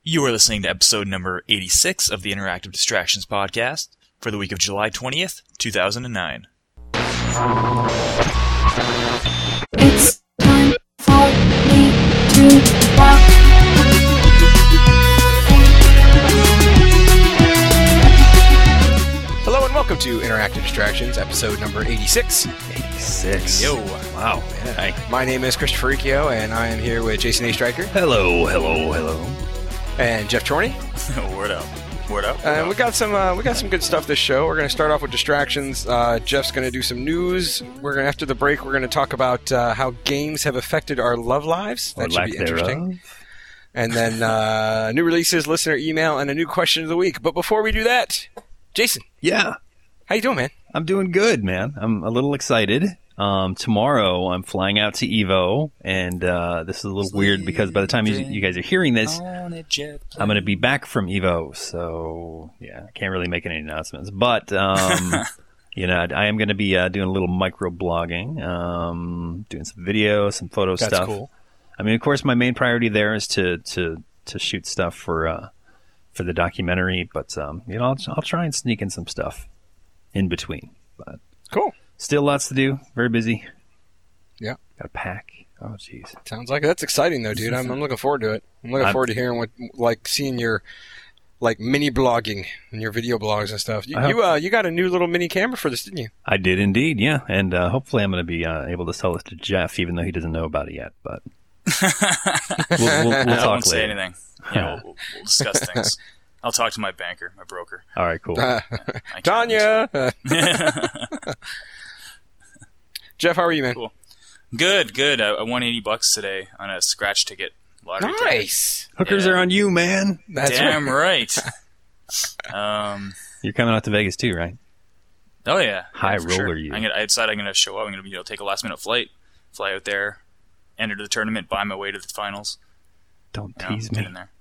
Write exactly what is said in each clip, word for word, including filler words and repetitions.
You are listening to episode number eighty-six of the Interactive Distractions podcast for the week of July twentieth, two thousand nine. It's time for me to rock. Hello and welcome to Interactive Distractions, episode number eighty-six. eighty-six. Yo. Wow. Hi. My name is Christopher Riccio, and I am here with Jason A. Stryker Hello, hello, hello. and Jeff Chorney. Word up. Word up. Word And up. we got some uh, we got some good stuff this show. We're going to start off with distractions. Uh, Jeff's going to do some news. We're going to after the break. We're going to talk about uh, how games have affected our love lives. That Or should lack be interesting. thereof. And then uh, new releases, listener email, and a new question of the week. But before we do that, Jason, Yeah, how you doing, man? I'm doing good, man. I'm a little excited. Um, tomorrow, I'm flying out to Evo, and uh, this is a little weird because by the time you, you guys are hearing this, I'm going to be back from Evo. So, yeah, I can't really make any announcements. But, um, you know, I am going to be uh, doing a little micro-blogging, um, doing some video, some photo That's stuff. cool. I mean, of course, my main priority there is to to, to shoot stuff for uh, for the documentary, but um, you know, I'll, I'll try and sneak in some stuff in between. But Cool. still lots to do. Very busy. Yeah. Got to pack. Oh, jeez. Sounds like it. That's exciting, though, dude. I'm, I'm looking forward to it. I'm looking I'm- forward to hearing what, like, seeing your, like, mini blogging and your video blogs and stuff. You, I hope- you, uh, you got a new little mini camera for this, didn't you? I did indeed, yeah, and uh, hopefully I'm going to be uh, able to sell it to Jeff, even though he doesn't know about it yet. But we'll, we'll, we'll I talk won't say later. anything. Yeah, we'll, we'll, we'll discuss things. I'll talk to my banker, my broker. All right, cool. Uh, I can't- Tanya. Uh, Jeff, how are you, man? Cool. Good, good. I, I won eighty bucks today on a scratch ticket lottery ticket. Nice. Hookers yeah. are on you, man. That's Damn right. right. um. You're coming out to Vegas too, right? Oh yeah. High yeah, for roller sure. you. I'm gonna, I decided I'm gonna show up. I'm gonna you know take a last minute flight, fly out there, enter the tournament, buy my way to the finals. Don't You know, tease get me. in there.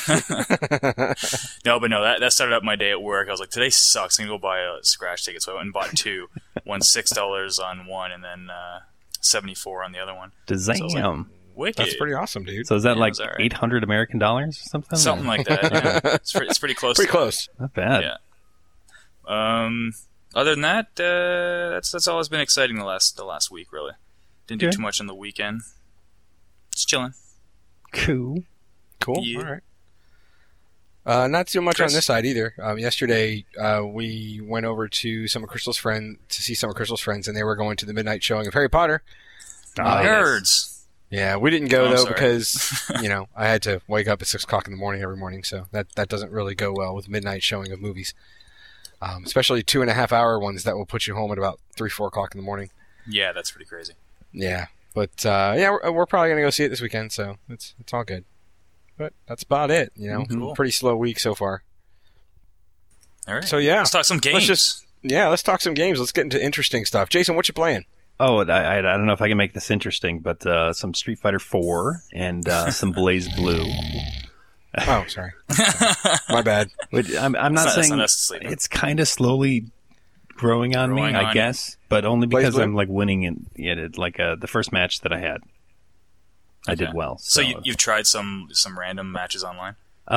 No, but no, that, that started up my day at work. I was like, today sucks. I'm going to go buy a scratch ticket. So I went and bought two. One six dollars on one and then uh, seventy-four on the other one. Damn. So I was like, wicked. That's pretty awesome, dude. So is that Yeah, it like was all right. eight hundred American dollars or something? Something like that. Yeah. It's, pretty, it's pretty close. Pretty to it. close. Not bad. Yeah. Um, other than that, uh, that's that's all that's been exciting the last the last week, really. Didn't do Okay. too much on the weekend. Just chilling. Cool. Cool. Yeah. All right. Uh, not so much Chris? on this side either. Um, yesterday, uh, we went over to some of Crystal's friends to see some of Crystal's friends, and they were going to the midnight showing of Harry Potter. Ah, yes. Nerds. Yeah, we didn't go Oh, though sorry. because you know I had to wake up at six o'clock in the morning every morning, so that that doesn't really go well with midnight showing of movies, um, especially two and a half hour ones that will put you home at about three four o'clock in the morning. Yeah, that's pretty crazy. Yeah, but uh, yeah, we're, we're probably gonna go see it this weekend, so it's it's all good. But that's about it. You know, Cool. pretty slow week so far. All right. So yeah, Let's talk some games. Let's just yeah, let's talk some games. Let's get into interesting stuff. Jason, what you playing? Oh, I, I, I don't know if I can make this interesting, but uh, some Street Fighter four and uh, some Blaze Blue. Oh, sorry, my bad. Which I'm, I'm not It's not- it's saying not us sleeping. it's kind of slowly growing on Growing me, on I you. guess, but only Blaze because Blue? I'm like winning in yeah, it, like uh, the first match that I had. I did Okay. well. So So, you, you've tried some some random matches online?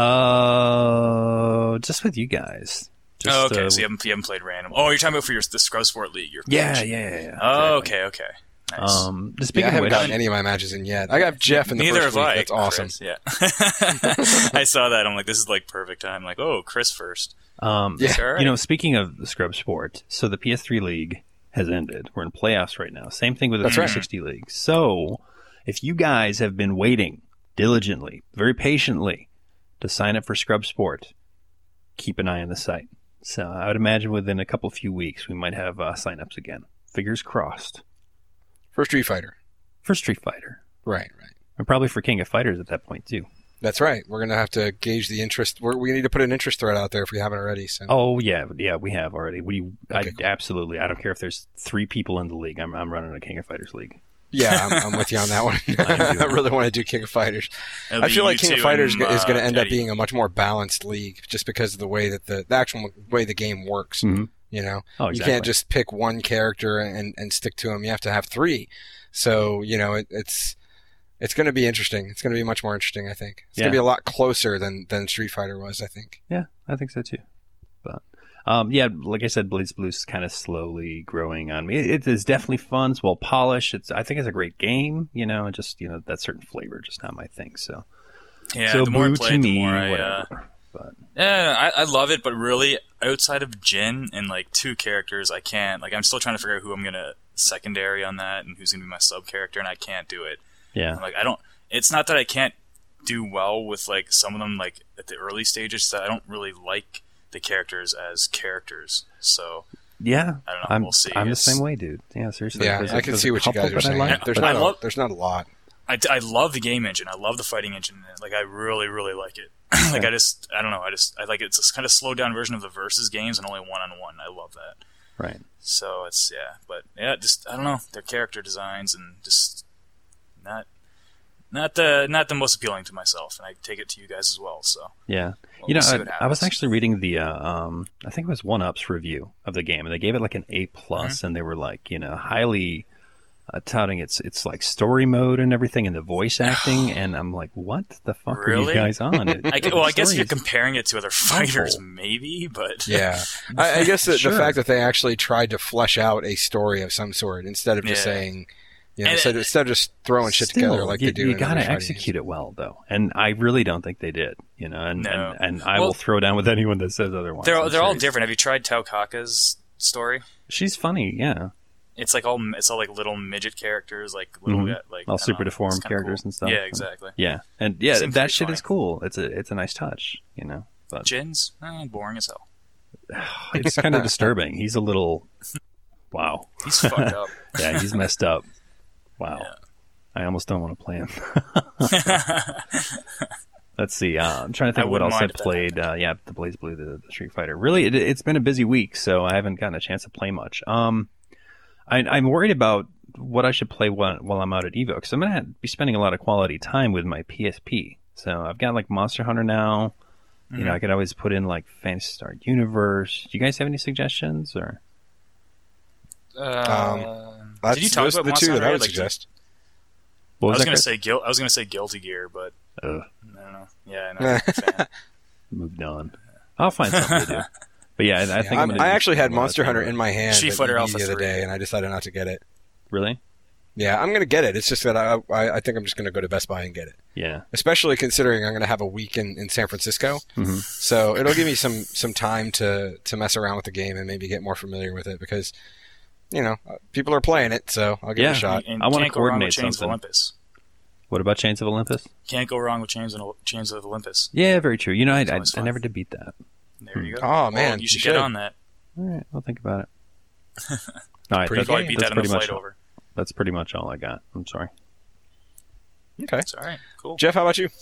uh, just with you guys. Just, oh, okay. uh, so you haven't, you haven't played random. Oh, you're talking about for your the Scrub Sport League. Your yeah, coach. yeah, yeah, yeah. Oh, exactly. okay, okay. Nice. Um, just Yeah, I speaking of haven't which, gotten any of my matches in yet. I got Jeff in the Neither first have week. I. That's awesome. Chris, yeah. I saw that. I'm like, this is like perfect time. Like, oh, Chris first. um, Yeah. All right. you know, speaking of the Scrub Sport, so the P S three League has ended. We're in playoffs right now. Same thing with the That's right. three sixty League. So, if you guys have been waiting diligently, very patiently, to sign up for Scrub Sport, keep an eye on the site. So, I would imagine within a couple few weeks we might have uh, sign-ups again. Fingers crossed. For Street Fighter. For Street Fighter. Right, right. And probably for King of Fighters at that point, too. That's right. We're gonna have to gauge the interest. We're, we need to put an interest thread out there if we haven't already. So. Oh yeah, yeah, we have already. We, I, Okay, cool. absolutely. I don't care if there's three people in the league. I'm, I'm running a King of Fighters league. Yeah, I'm, I'm with you on that one. I really want to do King of Fighters. It'll I be feel like you King of two Fighters and, is going to uh, end up Teddy. being a much more balanced league, just because of the way that the, the actual way the game works. Mhm. You know, Oh, you exactly. can't just pick one character and, and stick to him. You have to have three. So you know, it, it's It's going to be interesting. It's going to be much more interesting, I think. It's Yeah. going to be a lot closer than, than Street Fighter was, I think. Yeah, I think so too. But um, yeah, like I said, BlazBlue is kind of slowly growing on me. It, it is definitely fun. It's well polished. It's I think it's a great game. You know, and just you know that certain flavor, just not my thing. So Yeah, so the more I Blue play to it, the me, more I. Uh, whatever. But yeah, I, I love it, but really, outside of Jin and like two characters, I can't. Like, I'm still trying to figure out who I'm gonna secondary on that and who's gonna be my sub character, and I can't do it. yeah, Like, I don't. It's not that I can't do well with like some of them, like at the early stages. That I don't really like the characters as characters. So yeah. I don't know. I'm we'll see. I'm the It's- same way, dude. Yeah, seriously. Yeah, There's a- I can there's see a what you couple guys are that I saying. like. There's But not I a, love- there's not a lot. I, I love the game engine. I love the fighting engine. Like, I really, really like it. like, I just, I don't know. I just, I like it's this kind of slowed down version of the versus games and only one on one. I love that. Right. So it's yeah, but yeah, just I don't know their character designs and just not, not the not the most appealing to myself, and I take it to you guys as well. So Yeah. we'll You know, see I, what I was happens. actually reading the, uh, um, I think it was One Up's review of the game, and they gave it like an A plus, Mm-hmm. and they were like, you know, highly uh, touting its its like story mode and everything, and the voice acting, and I'm like, what the fuck are Really? you guys on? It, I, gu- the well, I guess if you're story is- comparing it to other fighters, awful. maybe, but Yeah. I, I guess the, Sure. the fact that they actually tried to flesh out a story of some sort instead of just Yeah. saying, you know, And- instead, instead of just throwing shit Still, together like you, they do you in gotta other fighting execute it well, though, and I really don't think they did. You know, and No. and, and I Well- will throw down with anyone that says otherwise. they're I'm they're all serious. different. Have you tried Tao Kaka's story? She's funny, yeah. It's like all it's all like little midget characters, like little Mhm. uh, like All I don't super know, it's deformed kinda characters cool. and stuff. Yeah, And- exactly. Yeah, and yeah, Seems that pretty shit funny. is cool. It's a it's a nice touch, you know. But Jins, eh, boring as hell. it's kind of disturbing. He's a little, wow. He's fucked up. Yeah, he's messed up. Wow. Yeah. I almost don't want to play him. Let's see. Uh, I'm trying to think I of what wouldn't else mind I've if that played. Uh, yeah, the BlazBlue, the, the Street Fighter. Really, it, it's been a busy week, so I haven't gotten a chance to play much. Um, I, I'm worried about what I should play while, while I'm out at Evo, because I'm going to be spending a lot of quality time with my P S P. So I've got like Monster Hunter now. You Mm-hmm. know, I could always put in like Phantasy Star Universe. Do you guys have any suggestions? Or Uh, That's, did you talk those are about the Monster two that Hunter? I would Like, suggest. what I was was that, gonna Chris? say guil- I was gonna say Guilty Gear, but Ugh, I don't know. Yeah, I know. I'm a fan. moved on. I'll find something to do. But yeah, I, I think Yeah, I'm I'm- gonna I do actually had some more Monster Hunter time. in my hand Street at Fighter E B Alpha the other three. day, and I decided not to get it. Really? Yeah, I'm going to get it. It's just that I, I, I think I'm just going to go to Best Buy and get it. Yeah. Especially considering I'm going to have a week in, in San Francisco. Mhm. So it'll give me some, some time to, to mess around with the game and maybe get more familiar with it because, you know, people are playing it, so I'll give Yeah. it a shot. And I wanna can't go wrong coordinate with Chains something. of Olympus. What about Chains of Olympus? Can't go wrong with Chains of, Chains of Olympus. Yeah, very true. You know, I, It's I, always I fun. never did beat that. There you go. Oh, man, Well, you should you get should. on that. All right, I'll think about it. All right, Pretty that's, Probably game. beat that's that on pretty the flight much over. that's pretty much all I got. I'm sorry. Okay. It's all right. Cool. Jeff, how about you?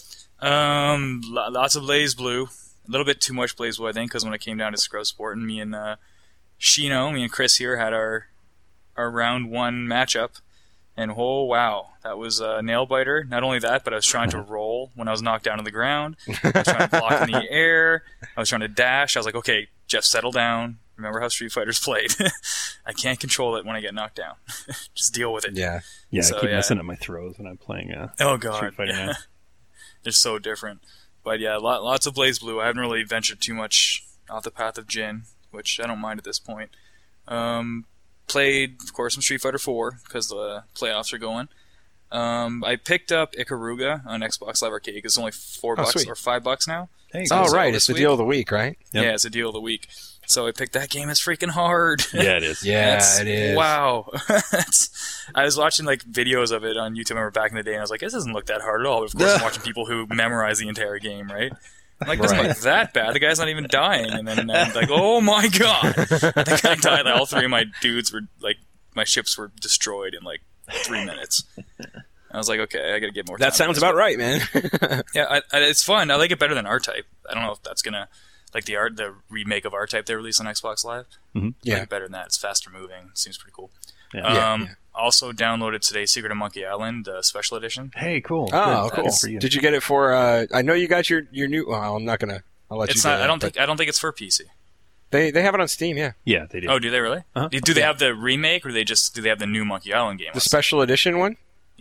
Um, lo- lots of BlazBlue. A little bit too much BlazBlue, I think, because when it came down to Scrub Sport, and me and uh, Shino, me and Chris here had our our round one matchup, and oh wow, that was a nail biter. Not only that, but I was trying to roll when I was knocked down to the ground. I was trying to block in the air. I was trying to dash. I was like, okay, Jeff, settle down. Remember how Street Fighter's played. I can't control it when I get knocked down. Just deal with it. Yeah. Yeah, So, I keep yeah. messing up my throws when I'm playing uh, Oh god, Street Fighter yeah. now. They're so different. But yeah, lot, lots of BlazBlue. I haven't really ventured too much off the path of Jin, which I don't mind at this point. Um, played, of course, some Street Fighter four because the playoffs are going. Um, I picked up Ikaruga on Xbox Live Arcade. It's only four Oh, bucks sweet. or five bucks now. Hey, So- Oh, so right. this It's the week- deal of the week, right? Yep. Yeah, it's a deal of the week. So I picked that game. It's freaking hard. yeah, it is. Yeah, That's- it is. Wow. It's- I was watching like videos of it on YouTube. I remember back in the day, and I was like, "This doesn't look that hard at all." But of course, I'm watching people who memorize the entire game, right? I'm like, "This Right. isn't that bad." The guy's not even dying, and then I'm like, "Oh my god!" The guy died. Like, all three of my dudes were like, my ships were destroyed in like three minutes. I was like, "Okay, I gotta get more." time That sounds for this. about right, man. Yeah, I, I, it's fun. I like it better than R-Type. I don't know if that's gonna like the art, the remake of R-Type they released on Xbox Live. I like Yeah. it better than that. It's faster moving. Seems pretty cool. Yeah. Yeah, Um, yeah. Also downloaded today Secret of Monkey Island uh, Special Edition. Hey, cool. Oh, Good. cool. Good for you. Did you get it for, uh, I know you got your, your new, well, I'm not going to, I'll let It's you not. go, I don't but think. I don't think it's for P C. They, they have it on Steam, yeah. Yeah, they do. Oh, do they really? Uh-huh. Do, do they have the remake, or do they just do they have the new Monkey Island game? The special edition one? Yeah.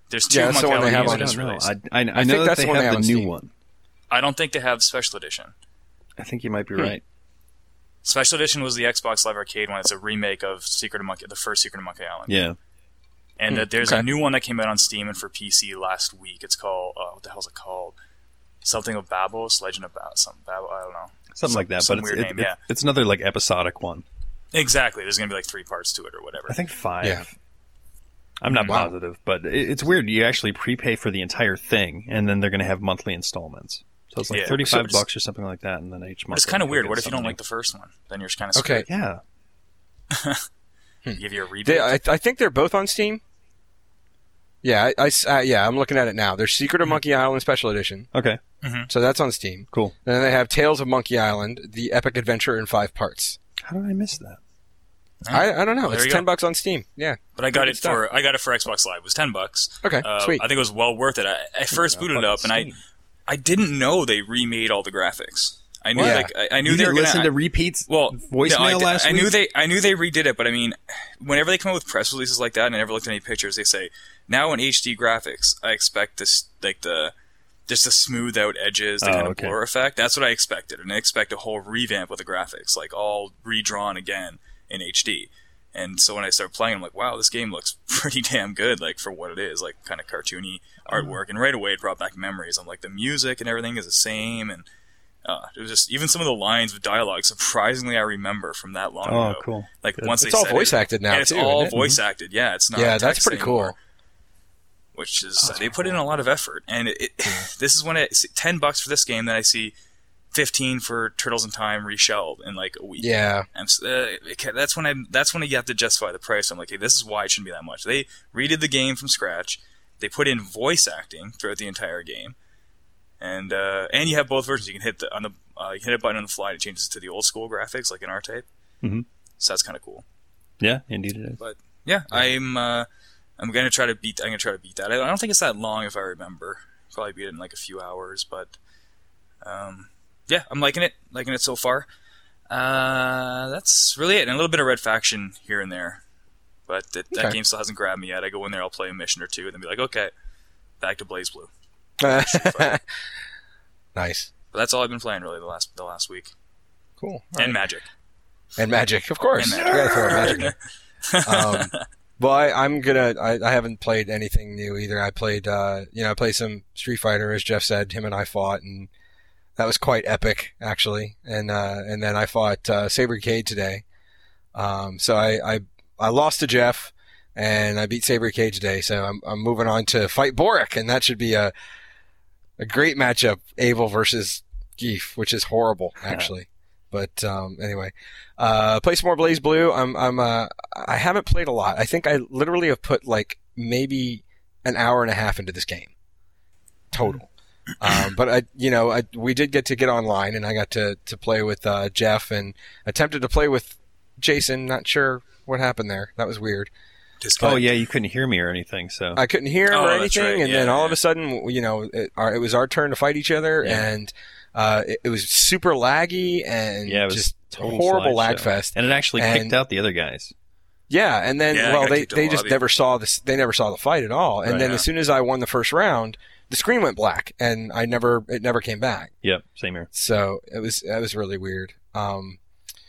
There's two Yeah, that's the Monkey one they Island have games on- that I just don't know. released. I, I, I I know think that that's they the one have they have the on new Steam. one. I don't think they have Special Edition. I think you might be Hmm. right. Special Edition was the Xbox Live Arcade one. It's a remake of Secret of Monkey, the first Secret of Monkey Island. Yeah. And Hmm, that there's okay. a new one that came out on Steam and for P C last week. It's called uh, what the hell's it called? Something of Babos, Legend of Babos, something Babos. I don't know. Something Some- like that, some but it's, weird it, name, it- yeah. it's another like episodic one. Exactly. There's gonna be like three parts to it or whatever. I think five. Yeah. I'm not Wow. positive, but it, it's weird. You actually prepay for the entire thing, and then they're going to have monthly installments. So it's like Yeah. thirty-five So it's- bucks or something like that, and then each month. But it's kind of you'll weird. get What if you don't something. like the first one? Then you're kind of Okay. screwed. Yeah. Give you a rebate. They, I, I think they're both on Steam. Yeah, I, I s- uh, yeah, I'm looking at it now. There's Secret of Monkey Island Special Edition, Okay. so that's on Steam. Cool. And then they have Tales of Monkey Island, the epic adventure in five parts. How did I miss that? I, I don't know. Well, there it's you ten go. bucks on Steam. Yeah. But I got Good it stuff. for I got it for Xbox Live. It was ten bucks. Okay, Uh, sweet. I think it was well worth it. I, I first booted it up and I I didn't know they remade all the graphics. I knew Yeah. like I, I knew You they were didn't gonna listen to repeats. well voicemail no, I, did- last I knew week? they I knew they redid it, but I mean, whenever they come out with press releases like that, and I never looked at any pictures, they say now in H D graphics, I expect this like the just the smooth out edges, the Oh, kind of okay. blur effect. That's what I expected, and I expect a whole revamp of the graphics, like all redrawn again in H D. And so when I started playing, I'm like, wow, this game looks pretty damn good, like for what it is, like kind of cartoony artwork. And right away, it brought back memories. I'm like, the music and everything is the same, and uh, it was just even some of the lines of dialogue. Surprisingly, I remember from that long Oh, ago. cool. Like Good. once It's they all said voice it, acted now, and it's too, all isn't it? voice acted. Yeah, it's not. Yeah, that's text pretty anymore, cool. Which is they put in a lot of effort, and it, it this is when it ten bucks for this game that I see fifteen for Turtles in Time reshelled in like a week. Yeah. I'm, s- uh, it ca- that's when I that's when you have to justify the price. I'm like, hey, this is why it shouldn't be that much. They redid the game from scratch. They put in voice acting throughout the entire game, and uh, and you have both versions. You can hit the on the uh, you can hit a button on the fly and it changes to the old school graphics like in R-Type. Mhm. So that's kind of cool. Yeah, indeed it is. But yeah, I'm uh, I'm gonna try to beat. I'm gonna try to beat that. I don't think it's that long if I remember. Probably beat it in like a few hours, but um, yeah, I'm liking it. Liking it so far. Uh, that's really it. And a little bit of Red Faction here and there, but that, that Okay. game still hasn't grabbed me yet. I go in there, I'll play a mission or two, and then be like, okay, back to Blaze Blue. Nice. But that's all I've been playing really the last the last week. Cool. All And right. Magic. And Magic, of course. And You gotta throw Magic in. Um, well, I, I'm gonna. I, I haven't played anything new either. I played, uh, you know, I played some Street Fighter, as Jeff said. Him and I fought, and that was quite epic, actually. And uh, and then I fought uh, Saber Cade today. Um, so I, I I lost to Jeff, and I beat Saber Cade today. So I'm I'm moving on to fight Boric, and that should be a a great matchup. Abel versus Geef, which is horrible, actually. But um, anyway, uh, play some more Blaze Blue. I'm, I'm, uh, I haven't played a lot. I think I literally have put like maybe an hour and a half into this game total. Um, but I, you know, I, we did get to get online, and I got to to play with uh, Jeff and attempted to play with Jason. Not sure what happened there. That was weird. Oh yeah, you couldn't hear me or anything, so I couldn't hear him Oh, or that's anything, right. and Yeah, then all yeah. of a sudden, you know, it, our, it was our turn to fight each other, Yeah. and uh, it, it was super laggy and yeah, it was just total horrible slideshow. lag fest. and it actually And- kicked out the other guys. Yeah, and then Yeah, I well, got they kicked to they the just lobby. never saw this. They never saw the fight at all. And Right. then Yeah. as soon as I won the first round, the screen went black, and I never it never came back. Yep, same here. So it was it was really weird. Um,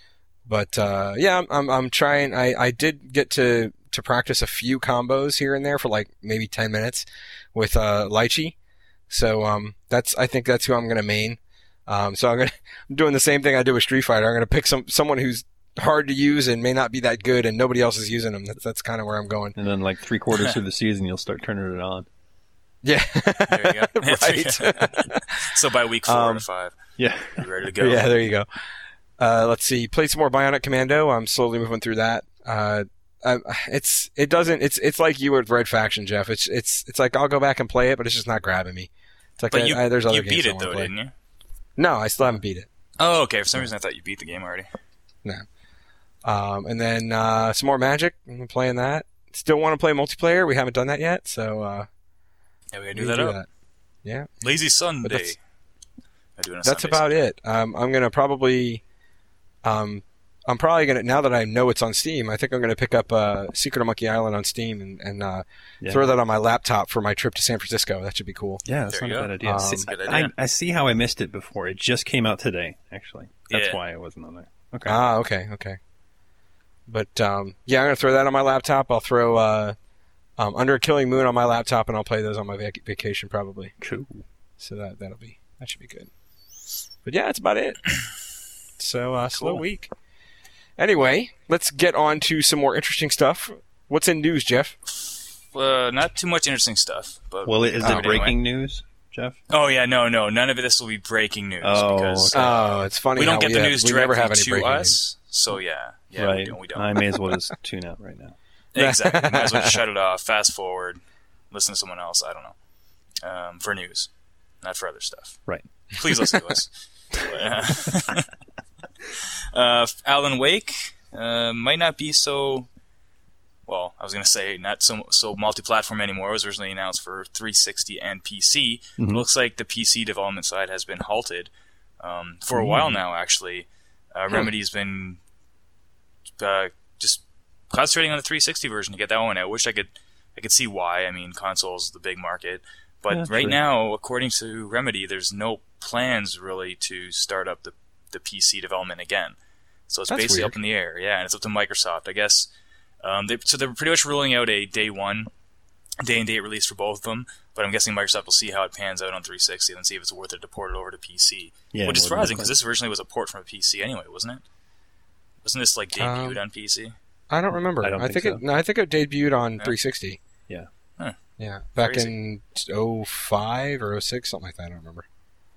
but uh, yeah, I'm, I'm I'm trying. I I did get to to practice a few combos here and there for like maybe ten minutes with uh, Lychee. So um, that's I think that's who I'm gonna main. Um, so I'm gonna I'm doing the same thing I did with Street Fighter. I'm gonna pick some someone who's hard to use and may not be that good, and nobody else is using them. That's that's kind of where I'm going. And then like three quarters through the season, you'll start turning it on. Yeah, There you go. right. So by week four Um, to five, Yeah. you're ready to go. Yeah, there you go. Uh, let's see. Played some more Bionic Commando. I'm slowly moving through that. Uh, I, it's it doesn't it's it's like you with Red Faction, Jeff. It's it's it's like I'll go back and play it, but it's just not grabbing me. It's like But I, you, I, there's other you games beat I it wanna though, play. didn't you? No, I still haven't beat it. Oh, okay. For some reason, I thought you beat the game already. Um, and then uh, some more Magic. I'm playing that. Still want to play multiplayer. We haven't done that yet, so uh, Yeah, we gotta we do need that to up. Yeah, Lazy Sunday. that's- I do it on that's Sundays. about it. Um, I'm gonna probably. Um, I'm probably gonna now that I know it's on Steam. I think I'm gonna pick up uh, Secret of Monkey Island on Steam and, and uh, Yeah. throw that on my laptop for my trip to San Francisco. That should be cool. Yeah, that's There not you a go. bad idea. Um, See, That's a good I, idea. I see how I missed it before. It just came out today, actually. That's Yeah. why it wasn't on there. Okay. Ah, okay, okay. But um, yeah, I'm gonna throw that on my laptop. I'll throw uh, um, Under a Killing Moon on my laptop, and I'll play those on my vac- vacation probably. Cool. So that that'll be that should be good. But yeah, that's about it. So uh, slow Cool. week. Anyway, let's get on to some more interesting stuff. What's in news, Jeff? Uh, not too much interesting stuff. But Well, is we'll it do anyway. breaking news, Jeff? Oh yeah, no, no, none of this will be breaking news Oh, because okay. Oh, it's funny. we don't how get we the have- news we never directly have any to breaking us. news. So yeah, yeah, right. we don't. We don't. I may as well just tune out right now. Exactly. Might as well just shut it off. Fast forward. Listen to someone else. I don't know. Um, for news, not for other stuff. Right. Please listen to us. But, uh, uh, Alan Wake uh, might not be so. Well, I was going to say not so so multi-platform anymore. It was originally announced for three sixty and P C. Mhm. It looks like the P C development side has been halted um, for a while now. Actually, uh, Remedy's been uh, just concentrating on the three sixty version to get that one out. I wish I could I could see why. I mean, console's the big market, but Yeah, right true. now, according to Remedy, there's no plans really to start up the the P C development again. So it's That's basically weird. up in the air. Yeah, and it's up to Microsoft, I guess. Um, they, so they're pretty much ruling out a day one, day and date release for both of them. But I'm guessing Microsoft will see how it pans out on three sixty and see if it's worth it to port it over to P C. Yeah, Which is more than surprising likely. because this originally was a port from a P C anyway, wasn't it? Wasn't this like debuted Um, on P C? I don't remember. I don't think think so. it. No, I think it debuted on Yeah. three sixty. Yeah. Huh. Yeah, back Crazy. in oh five or oh six, something like that. I don't remember.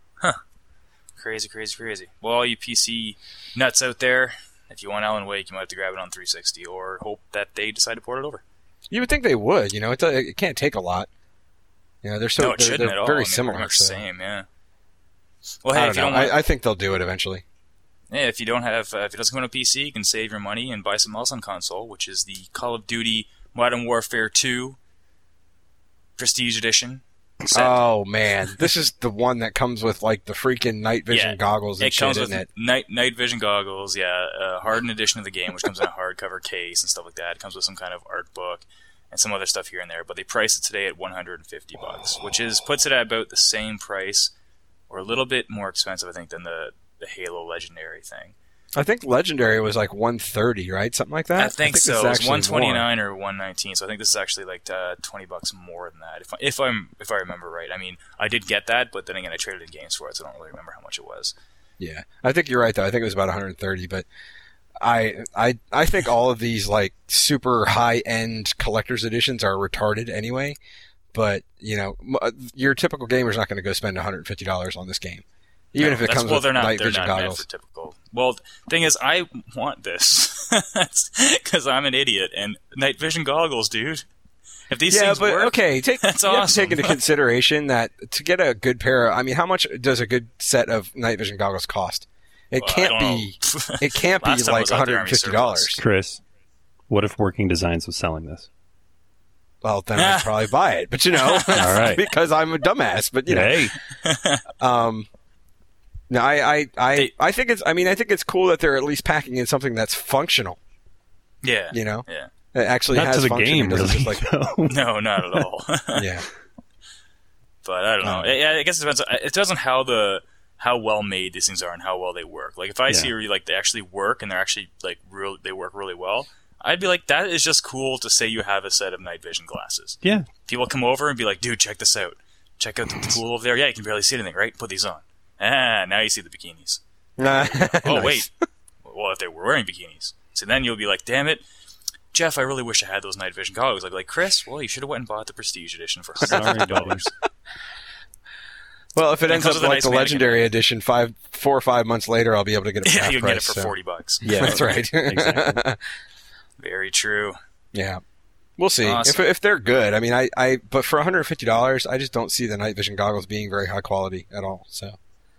Crazy, crazy, crazy. Well, all you P C nuts out there, if you want Alan Wake, you might have to grab it on three sixty or hope that they decide to port it over. You would think they would. You know, it, do- it can't take a lot. You know, they're so no, it they're, shouldn't they're at all. very I mean, similar. Pretty much so. the same, yeah. Well, I hey, don't if you know. don't want, I, I think they'll do it eventually. yeah, if you don't have, uh, if it doesn't come on a P C, you can save your money and buy something else on console, which is the Call of Duty Modern Warfare two Prestige Edition set. Oh man, this is the one that comes with like the freaking night vision Yeah, goggles and it shit, comes isn't with it? night night vision goggles, yeah, a hardened edition of the game, which comes in a hardcover case and stuff like that. It comes with some kind of art book and some other stuff here and there. But they price it today at one hundred fifty bucks, which is puts it at about the same price, or a little bit more expensive, I think, than the the Halo Legendary thing. I think Legendary was like one thirty, right? Something like that. I think, this so. is It was actually one twenty more. nine or one nineteen. So I think this is actually like uh, twenty bucks more than that. If I, if I'm if I remember right. I mean, I did get that, but then again, I traded in games for it, so I don't really remember how much it was. Yeah, I think you're right though. I think it was about one hundred thirty, but I I I think all of these like super high end collector's editions are retarded anyway. But you know, m- your typical gamer's not going to go spend one hundred fifty dollars on this game, even No, if it that's- comes well, with they're not, night they're vision not meant goggles. for typical. Well, the thing is, I want this because I'm an idiot and night vision goggles, dude. If these Yeah, things but work, okay, take, that's you have to awesome. take into consideration that to get a good pair of, I mean, how much does a good set of night vision goggles cost? It Well, I can't don't be. know. It can't be Last time I like was out there, one hundred fifty dollars. Chris, what if Working Designs was selling this? Well, then I'd probably buy it. But you know, All right. because I'm a dumbass. But you know, Hey, um, no, I, I, I, They- I think it's. I mean, I think it's cool that they're at least packing in something that's functional. yeah, You know, yeah. it actually not has to the function. game, It doesn't really. just like, though. No, not at all. yeah. But I don't know. Um, Yeah, I guess it depends. It depends on how the how well made these things are and how well they work. Like if I Yeah. see where, like they actually work and they're actually like real, they work really well. I'd be like, that is just cool to say you have a set of night vision glasses. Yeah. People come over and be like, dude, check this out. Check out the pool over there. Yeah, you can barely see anything, right? Put these on. Ah, now you see the bikinis. Oh, Nice. wait. Well, if they were wearing bikinis. So then you'll be like, damn it. Jeff, I really wish I had those night vision goggles. I'd be like, Chris, well, you should have went and bought the Prestige Edition for one hundred fifty dollars. Well, if it It ends comes up with a like nice the mannequin. Legendary Edition, five, four or five months later, I'll be able to get it for Yeah, half you can price. get it for so- forty bucks. Yeah. That's right. Exactly. Very true. Yeah. We'll see. Awesome. If if they're good. I mean, I, I but for one hundred fifty dollars, I just don't see the night vision goggles being very high quality at all. So,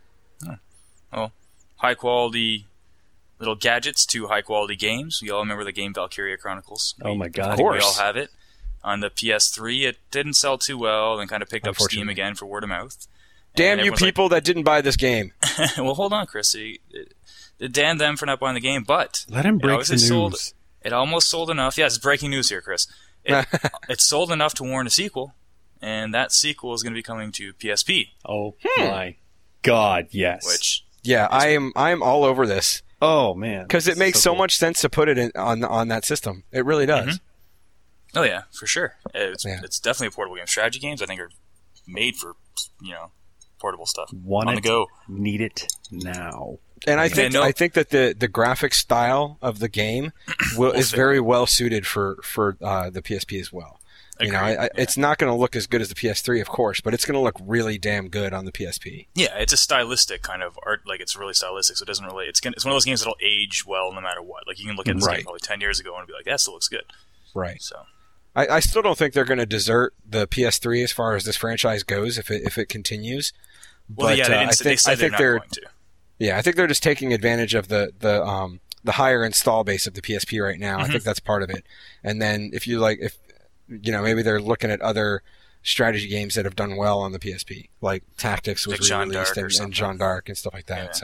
High quality little gadgets to high quality games. We all remember the game Valkyria Chronicles. Oh my God. Of We course. all have it. On the P S three, it didn't sell too well and kind of picked up steam Unfortunately. again for word of mouth. damn And you everyone's like, people that didn't buy this game. well, hold on, Chris. It- it- damn them for not buying the game, but Let him it break the obviously news. sold. It almost sold enough. Yeah, it's breaking news here, Chris. It, it sold enough to warrant a sequel, and that sequel is going to be coming to P S P. Oh my God, yes. Which Yeah, I am. I am all over this oh man, because it makes so, cool. much sense to put it in, on on that system. It really does. Mm-hmm. Oh yeah, for sure. It's Yeah. it's definitely a portable game. Strategy games, I think, are made for you know portable stuff Want on it, the go. need it now. And I Yeah, think no- I think that the, the graphic style of the game will, is fit. very well suited for for uh, the P S P as well. You know, Agreed, I, I, yeah. it's not going to look as good as the P S three, of course, but it's going to look really damn good on the P S P. Yeah, it's a stylistic kind of art. Like it's really stylistic, so it doesn't really. It's gonna, it's one of those games that'll age well no matter what. Like you can look at this Right. game probably ten years ago and be like, that still looks good. Right. So I, I still don't think they're going to desert the P S three as far as this franchise goes if it if it continues. well, But yeah, they uh, didn't. I say- think they said I they're think not they're going to. yeah I think they're just taking advantage of the the um the higher install base of the P S P right now. Mm-hmm. I think that's part of it. And then if you like if you know maybe they're looking at other strategy games that have done well on the P S P, like Tactics was Like Jeanne re-released d'Arc or and, and something. Jeanne d'Arc and stuff like that. Yeah. So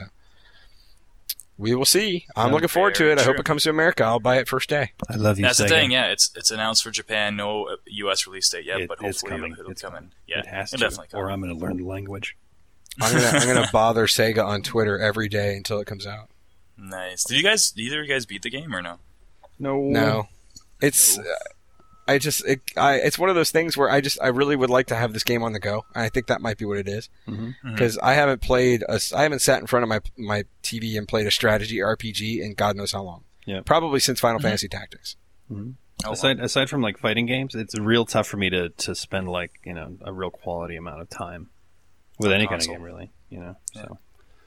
we will see. I'm Yeah. looking forward to Very it. I hope true. it comes to America. I'll buy it first day. I love you. That's the Sega. thing. Yeah, it's it's announced for Japan. No uh, U S release date yet, It- but it's hopefully coming. it'll, it'll It's come coming. in. Yeah, it has it'll to, definitely come. or I'm going to learn the language. I'm gonna I'm gonna bother Sega on Twitter every day until it comes out. Nice. Did you guys? Did either of you guys beat the game or no? No, No, it's. Uh, I just it, I it's one of those things where I just I really would like to have this game on the go. And I think that might be what it is Mhm. because I haven't played a I haven't sat in front of my my T V and played a strategy R P G in God knows how long. Yeah. Probably since Final Fantasy Tactics. Oh, Aside aside from like fighting games, it's real tough for me to, to spend like you know a real quality amount of time with On any kind of console. game, really. You know, so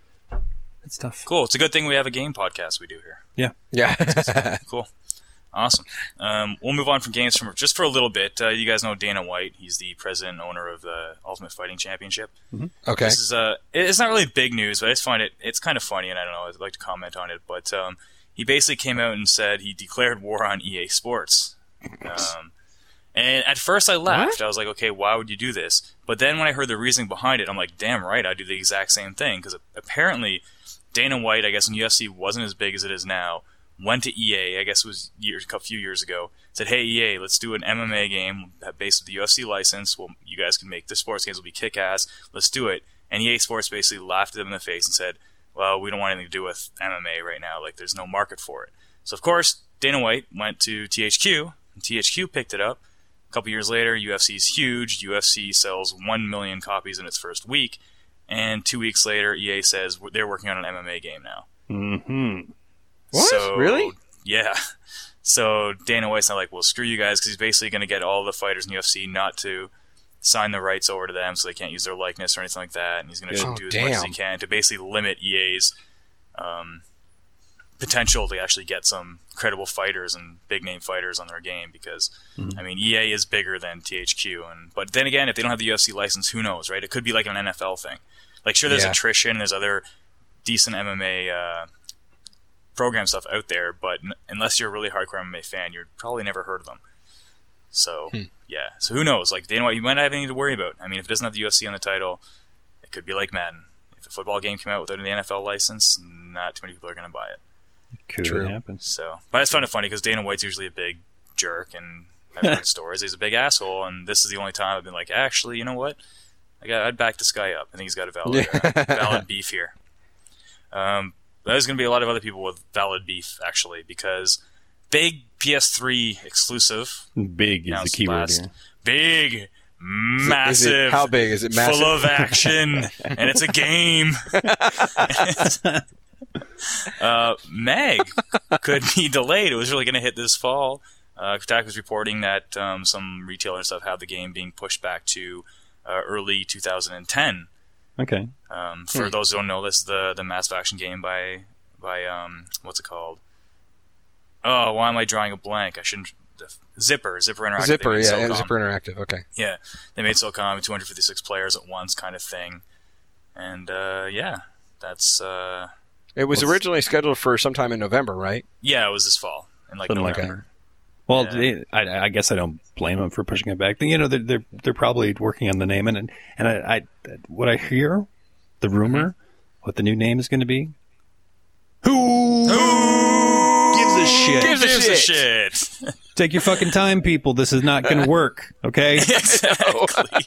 it's tough. Cool. It's a good thing we have a game podcast we do here. Yeah. Cool. Awesome. Um, we'll move on from games from just for a little bit. Uh, you guys know Dana White. He's the president and owner of the Ultimate Fighting Championship. Okay. This is uh, it's not really big news, but I just find it it's kind of funny, and I don't know. I'd like to comment on it, but um, he basically came out and said he declared war on E A Sports. Um, and at first I laughed. I was like, okay, why would you do this? But then when I heard the reasoning behind it, I'm like, damn right, I'd do the exact same thing. Because apparently Dana White, I guess when U F C wasn't as big as it is now, went to E A, I guess it was years, a few years ago, said, hey, E A, let's do an M M A game based with the U F C license. Well, you guys can make the sports games will be kick-ass. Let's do it. And E A Sports basically laughed at them in the face and said, well, we don't want anything to do with M M A right now. Like, there's no market for it. So, of course, Dana White went to T H Q, and T H Q picked it up. A couple years later, U F C's huge. U F C sells one million copies in its first week. And two weeks later, E A says they're working on an M M A game now. Mm-hmm. What? So, Really? Yeah. So Dana White's not like, well, screw you guys, because he's basically going to get all the fighters in U F C not to sign the rights over to them so they can't use their likeness or anything like that. And he's going to Oh, do as much as he damn. can to basically limit E A's um, potential to actually get some credible fighters and big-name fighters on their game because, I mean, E A is bigger than T H Q. and But then again, if they don't have the U F C license, who knows, right? It could be like an N F L thing. Like, sure, there's Yeah. attrition, there's other decent M M A uh, program stuff out there, but n- unless you're a really hardcore M M A fan, you're probably never heard of them. So, Hmm. yeah. So who knows? Like, Dana White, you might not have anything to worry about. I mean, if it doesn't have the U F C on the title, it could be like Madden. If a football game came out without an N F L license, not too many people are going to buy it. Could True. happen. So, but I just found it funny because Dana White's usually a big jerk, and I've heard stories. He's a big asshole, and this is the only time I've been like, actually, you know what? I got, I'd back this guy up. I think he's got a valid, uh, valid beef here. Um, there's going to be a lot of other people with valid beef, actually, because big P S three exclusive, Big is the announced keyword last- here. big, Is massive, it, how big is it? Massive. full of action, and it's a game. uh, Meg could be delayed. It was really going to hit this fall. Uh, Kotaku was reporting that um, some retailer and stuff have the game being pushed back to uh, early two thousand ten. Okay. Um, for Hmm. those who don't know, this is the the massive action game by by um, what's it called? Oh, why am I drawing a blank? I shouldn't. the- Zipper, Zipper Interactive. Zipper, They made yeah, SOCOM. Zipper Interactive. Okay. Yeah, they made SOCOM two hundred fifty-six players at once, kind of thing. And uh, yeah, that's uh, It was What's- originally scheduled for sometime in November, right? yeah, it was this fall in like Something like November. Well, Yeah. they, I, I guess I don't blame them for pushing it back. You know, they're they're, they're probably working on the name, and and I, I what I hear, the rumor, what the new name is going to be. Who Who gives a shit? Gives a Gives a shit. shit. Take your fucking time, people. This is not going to work, okay? Exactly.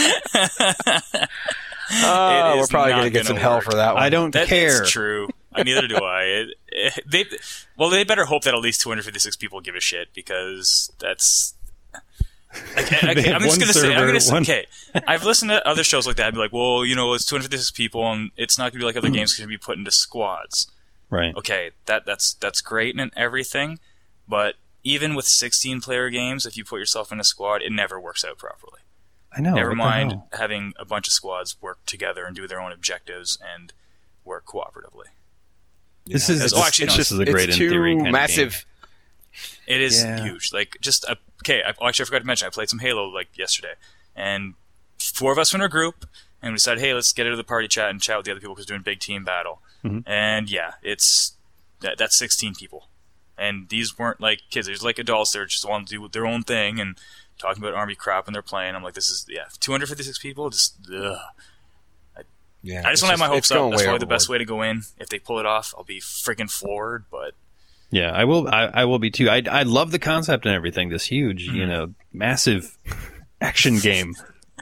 Oh, It we're is probably not going to get some gonna hell work. for that one. I don't That care. is true. Uh, neither do I. It, it, they, well, they better hope that at least two hundred fifty-six people give a shit because that's. I, I, They I, have I'm just one gonna say. I'm server, gonna say. one- Okay, I've listened to other shows like that. I'd be like, well, you know, it's two hundred fifty-six people, and it's not gonna be like other games. It's gonna be put into squads. Right. Okay, that that's that's great and everything, but even with sixteen player games, if you put yourself in a squad, it never works out properly. I know. Never what the mind hell? having a bunch of squads work together and do their own objectives and work cooperatively. This is, Oh, this, actually, this no, is a great it's in too theory kind massive. It is Yeah. huge. Like, just a, okay. I, oh, actually, I forgot to mention I played some Halo like yesterday, and four of us were in a group, and we decided, hey, let's get into the party chat and chat with the other people because we're doing big team battle. Mhm. And yeah, it's that, that's sixteen people, and these weren't like kids. There's like adults. They're just wanting to do their own thing and talking about army crap when they're playing. I'm like, this is yeah, two hundred fifty-six people. Just ugh. Yeah, I it's just want to have my it's hopes up. going That's way probably the best overboard. way to go in. If they pull it off, I'll be freaking floored. But Yeah, I will. I, I will be too. I, I love the concept and everything. This huge, Mm-hmm. you know, massive action game.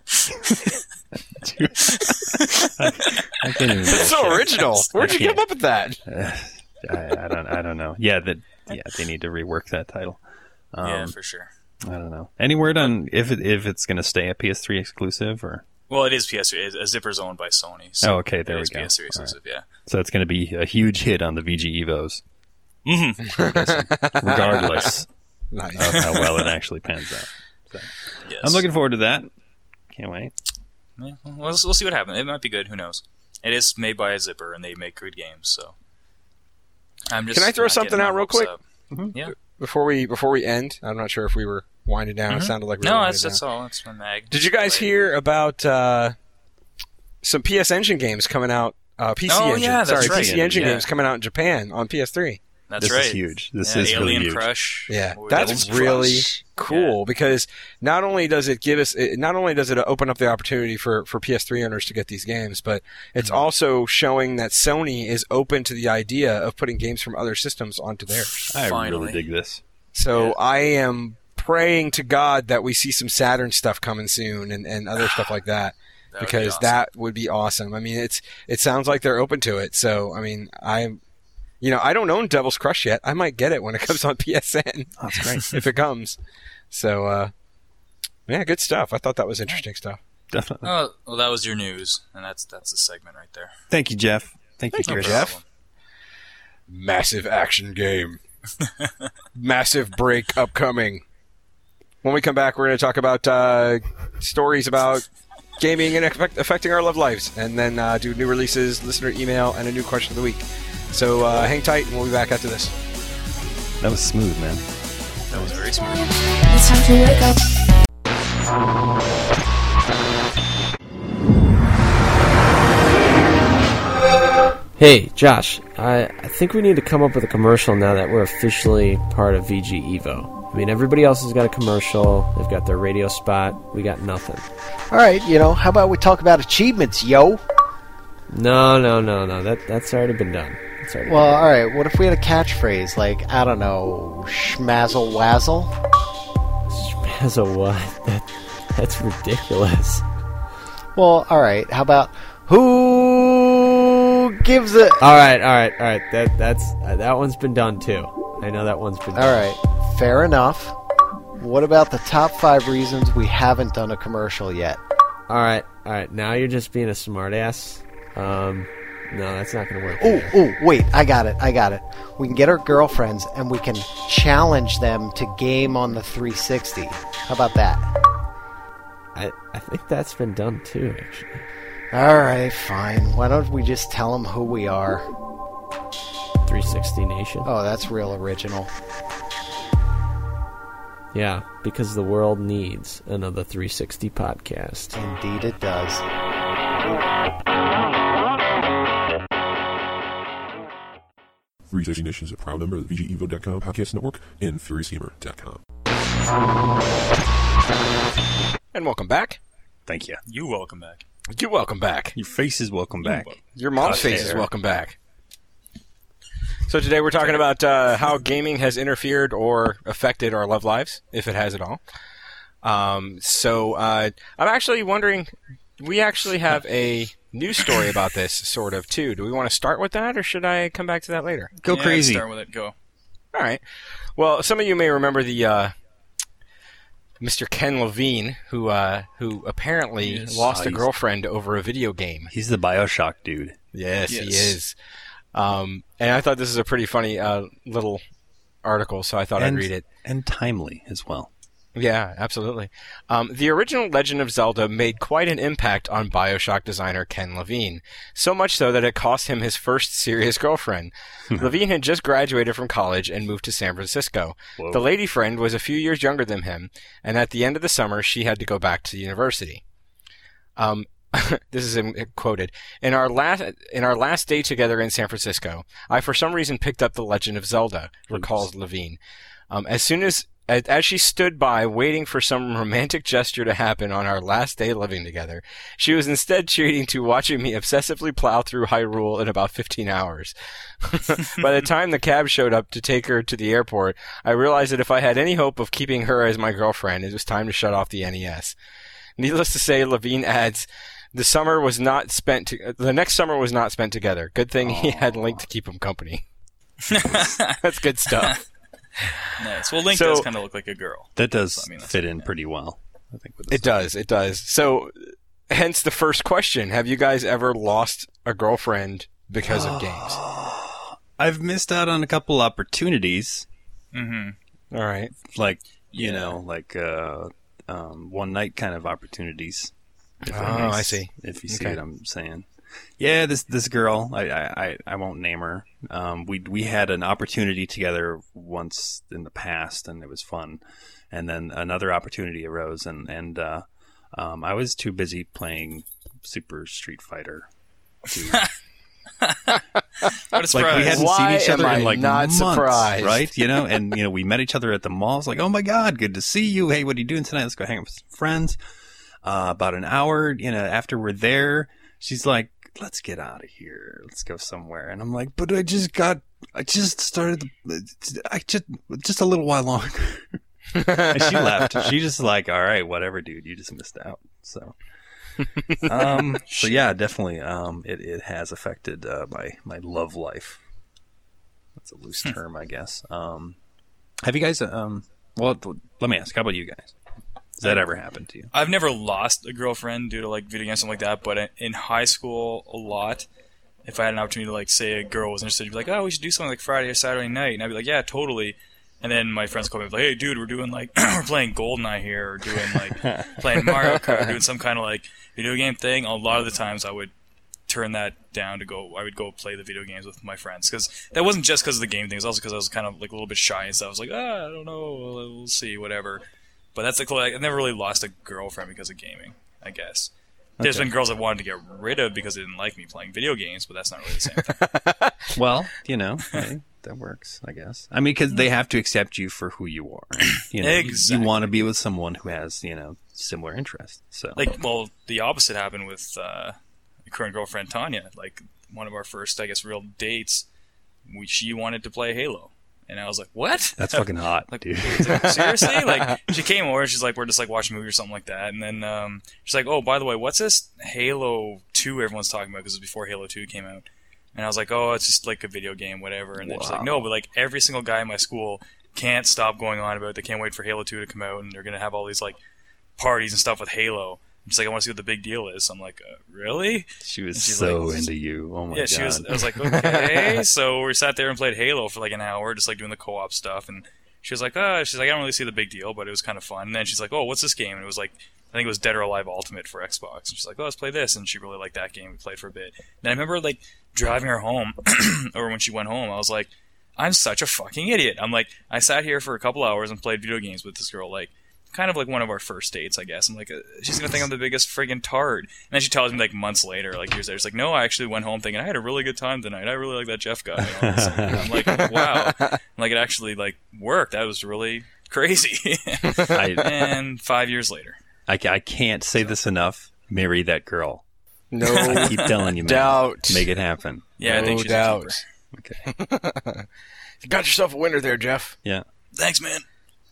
Dude, I, I can't even. It's so bullshit. original. Where'd you can't. come up with that? I, I don't. I don't know. Yeah, that. Yeah, they need to rework that title. Um, yeah, for sure. I don't know. Any word on if it, if it's going to stay a P S three exclusive or? Well, it is P S three. A Zipper's owned by Sony. So Oh, okay, there it we is go. P S three All exclusive. Yeah. So it's going to be a huge hit on the V G Evos, Mm-hmm. regardless Nice. of how well it actually pans out. Yes. I'm looking forward to that. Can't wait. Yeah, well, we'll, we'll see what happens. It might be good. Who knows? It is made by a Zipper, and they make good games. So, I'm just. Can I throw not something getting my out real hopes quick? up. Mhm. Yeah. Before we before we end, I'm not sure if we were winding down. It Mhm. sounded like we were No, winding that's down. that's all. That's my mag. Did you guys hear about uh, some P S Engine games coming out? Uh, P C Oh, Engine, yeah, that's sorry, right. P C Engine Yeah. games coming out in Japan on P S three. That's this right. is huge. This Yeah, is really Alien huge. Crush. Yeah, or that's Devil's really Crush. cool Yeah. because not only does it give us, it, not only does it open up the opportunity for, for P S three owners to get these games, but it's Mm-hmm. also showing that Sony is open to the idea of putting games from other systems onto theirs. I Finally. really dig this. So Yeah. I am praying to God that we see some Saturn stuff coming soon and, and other stuff like that. That would be because awesome. that would be awesome. I mean, it's it sounds like they're open to it. So I mean, I, you know, I don't own Devil's Crush yet. I might get it when it comes on P S N. Oh, that's great. if it comes. So uh, yeah, good stuff. I thought that was interesting stuff. Definitely. Oh, well, that was your news, and that's that's the segment right there. Thank you, Jeff. Thank you, Thank you, Chris. Jeff. Problem. Massive action game. Massive break upcoming. When we come back, we're going to talk about uh, stories about gaming and affect- affecting our love lives, and then uh, do new releases, listener email, and a new question of the week. So uh, hang tight, and we'll be back after this. That was smooth, man. That was very smooth. It's time to wake up. Hey, Josh, I, I think we need to come up with a commercial now that we're officially part of V G Evo. I mean, everybody else has got a commercial, they've got their radio spot, we got nothing. All right, you know, how about we talk about achievements, yo? No, no, no, no, that that's already been done. That's already Well, all right, what if we had a catchphrase like, I don't know, schmazzle wazzle? been done. As a what? That, that's ridiculous. Well, all right, how about, who gives a... All right, all right, all right, that that's uh, that one's been done too. I know that one's been done. All right, fair enough. What about the top five reasons we haven't done a commercial yet? All right, all right, now you're just being a smartass. Um, no, that's not going to work. Oh, oh, wait, I got it, I got it. We can get our girlfriends and we can challenge them to game on the three sixty. How about that? I, I think that's been done too, actually. All right, fine. Why don't we just tell them who we are? three sixty Nation. Oh, that's real original. Yeah, because the world needs another three sixty podcast. Indeed it does. three sixty Nation is a proud member of the V G Evo dot com podcast network and Furious Gamer dot com. And welcome back. Thank you. You welcome back. You're welcome back. Your face is welcome back. Your mom's Cut face is hair. welcome back. So today we're talking about uh, how gaming has interfered or affected our love lives, if it has at all. Um, so uh, I'm actually wondering, we actually have a news story about this, sort of, too. Do we want to start with that, or should I come back to that later? Go yeah, crazy. Start with it. Go. All right. Well, some of you may remember the uh, Mister Ken Levine, who uh, who apparently Yes. lost Oh, a he's- girlfriend over a video game. He's the Bioshock dude. Yes, Yes. he is. Um, and I thought this is a pretty funny uh, little article, so I thought and, I'd read it. And timely as well. Yeah, absolutely. Um, the original Legend of Zelda made quite an impact on Bioshock designer Ken Levine, so much so that it cost him his first serious girlfriend. Levine had just graduated from college and moved to San Francisco. Whoa. The lady friend was a few years younger than him, and at the end of the summer, she had to go back to university. Um, this is um, quoted. In our last in our last day together in San Francisco, I for some reason picked up The Legend of Zelda, recalls Levine. Um, as soon as as as she stood by waiting for some romantic gesture to happen on our last day living together, she was instead treating to watching me obsessively plow through Hyrule in about fifteen hours. By the time the cab showed up to take her to the airport, I realized that if I had any hope of keeping her as my girlfriend, it was time to shut off the N E S. Needless to say, Levine adds, the summer was not spent. To, the next summer was not spent together. Good thing he had Link to keep him company. That's good stuff. Nice. Well, Link So- does kind of look like a girl. That does I mean, that's- fit in pretty well, I think. With this. It does. It does. So, hence the first question: have you guys ever lost a girlfriend because of games? I've missed out on a couple opportunities, Mm-hmm. All right. like, you Yeah. know, like uh, um, one night kind of opportunities. If that Oh, makes- I see. If you see Okay. what I'm saying. Yeah, this this girl, I, I, I- I won't name her. Um, we we had an opportunity together once in the past, and it was fun. And then another opportunity arose, and and uh, um, I was too busy playing Super Street Fighter. To, What a like we surprise. hadn't Why seen each am other I in like not months, surprised? right? You know, and you know we met each other at the mall. It's like, oh my god, good to see you. Hey, what are you doing tonight? Let's go hang out with some friends. Uh, about an hour, you know, after we're there, she's like, let's get out of here. Let's go somewhere. And I'm like, but I just got, I just started, the, I just, just a little while longer. And she left. She just like, all right, whatever, dude. You just missed out. So, um, so yeah, definitely, um, it, it has affected, uh, my, my love life. That's a loose term, I guess. Um, have you guys, um, well, let me ask, how about you guys? Has that ever happened to you? I've never lost a girlfriend due to like video games, something like that. But in high school, a lot. If I had an opportunity to like say a girl was interested, you'd be like, "Oh, we should do something like Friday or Saturday night," and I'd be like, "Yeah, totally." And then my friends call me like, "Hey, dude, we're doing like we're playing GoldenEye here, or doing like playing Mario Kart, or doing some kind of like video game thing." A lot of the times, I would turn that down to go. I would go play the video games with my friends because that wasn't just because of the game thing. It was also because I was kind of like a little bit shy and stuff. I was like, "Ah, I don't know, we'll, we'll see, whatever." But that's like, like I've never really lost a girlfriend because of gaming, I guess. There's been girls I wanted to get rid of because they didn't like me playing video games, but that's not really the same thing. Well, you know, hey, that works, I guess. I mean, because they have to accept you for who you are. You know, you- Exactly. you want to be with someone who has, you know, similar interests. So, Like, well, the opposite happened with uh, my current girlfriend Tanya. Like, one of our first, I guess, real dates, we, she wanted to play Halo. And I was like, what? that's fucking hot, Like, dude. seriously? Like, she came over, she's like, we're just like watching a movie or something like that. And then um, she's like, oh, by the way, what's this Halo two everyone's talking about? Because it was before Halo two came out. And I was like, oh, it's just like a video game, whatever. And then she's like, no, but like every single guy in my school can't stop going on about it. They can't wait for Halo two to come out, and they're going to have all these like parties and stuff with Halo. And she's like, I want to see what the big deal is. I'm like, uh, really? She was And she's so like- into you. Oh my yeah, god. she was. I was like, okay. So we sat there and played Halo for like an hour, just like doing the co-op stuff. And she was like, oh, she's like, I don't really see the big deal, but it was kind of fun. And then she's like, oh, what's this game? And it was like, I think it was Dead or Alive Ultimate for Xbox. And she's like, oh, let's play this. And she really liked that game. We played for a bit. And I remember like driving her home, or when she went home, I was like, I'm such a fucking idiot. I'm like, I sat here for a couple hours and played video games with this girl, like. Kind of like one of our first dates, I guess. I'm like, uh, she's gonna think I'm the biggest friggin' tard. And then she tells me like months later, like years later, she's like, no, I actually went home thinking I had a really good time tonight. I really like that Jeff guy. And all this. And I'm like, wow, I'm like it actually like worked. That was really crazy. I, And five years later, I, I can't say this enough. Marry that girl. No I keep telling you, man. doubt. Make it happen. yeah, I No think she's doubt. a keeper. Okay. You got yourself a winner there, Jeff. Yeah. Thanks, man.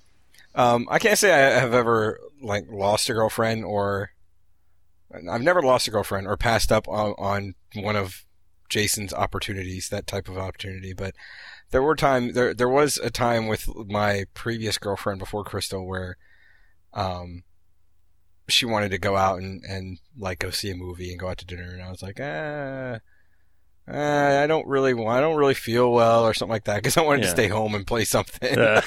Um, I can't say I have ever like lost a girlfriend, or I've never lost a girlfriend or passed up on, on one of Jason's opportunities, that type of opportunity. But there were time there there was a time with my previous girlfriend before Crystal where, um, she wanted to go out and, and like go see a movie and go out to dinner, and I was like, ah, uh, I don't really want, I don't really feel well or something like that because I wanted Yeah. to stay home and play something. Uh,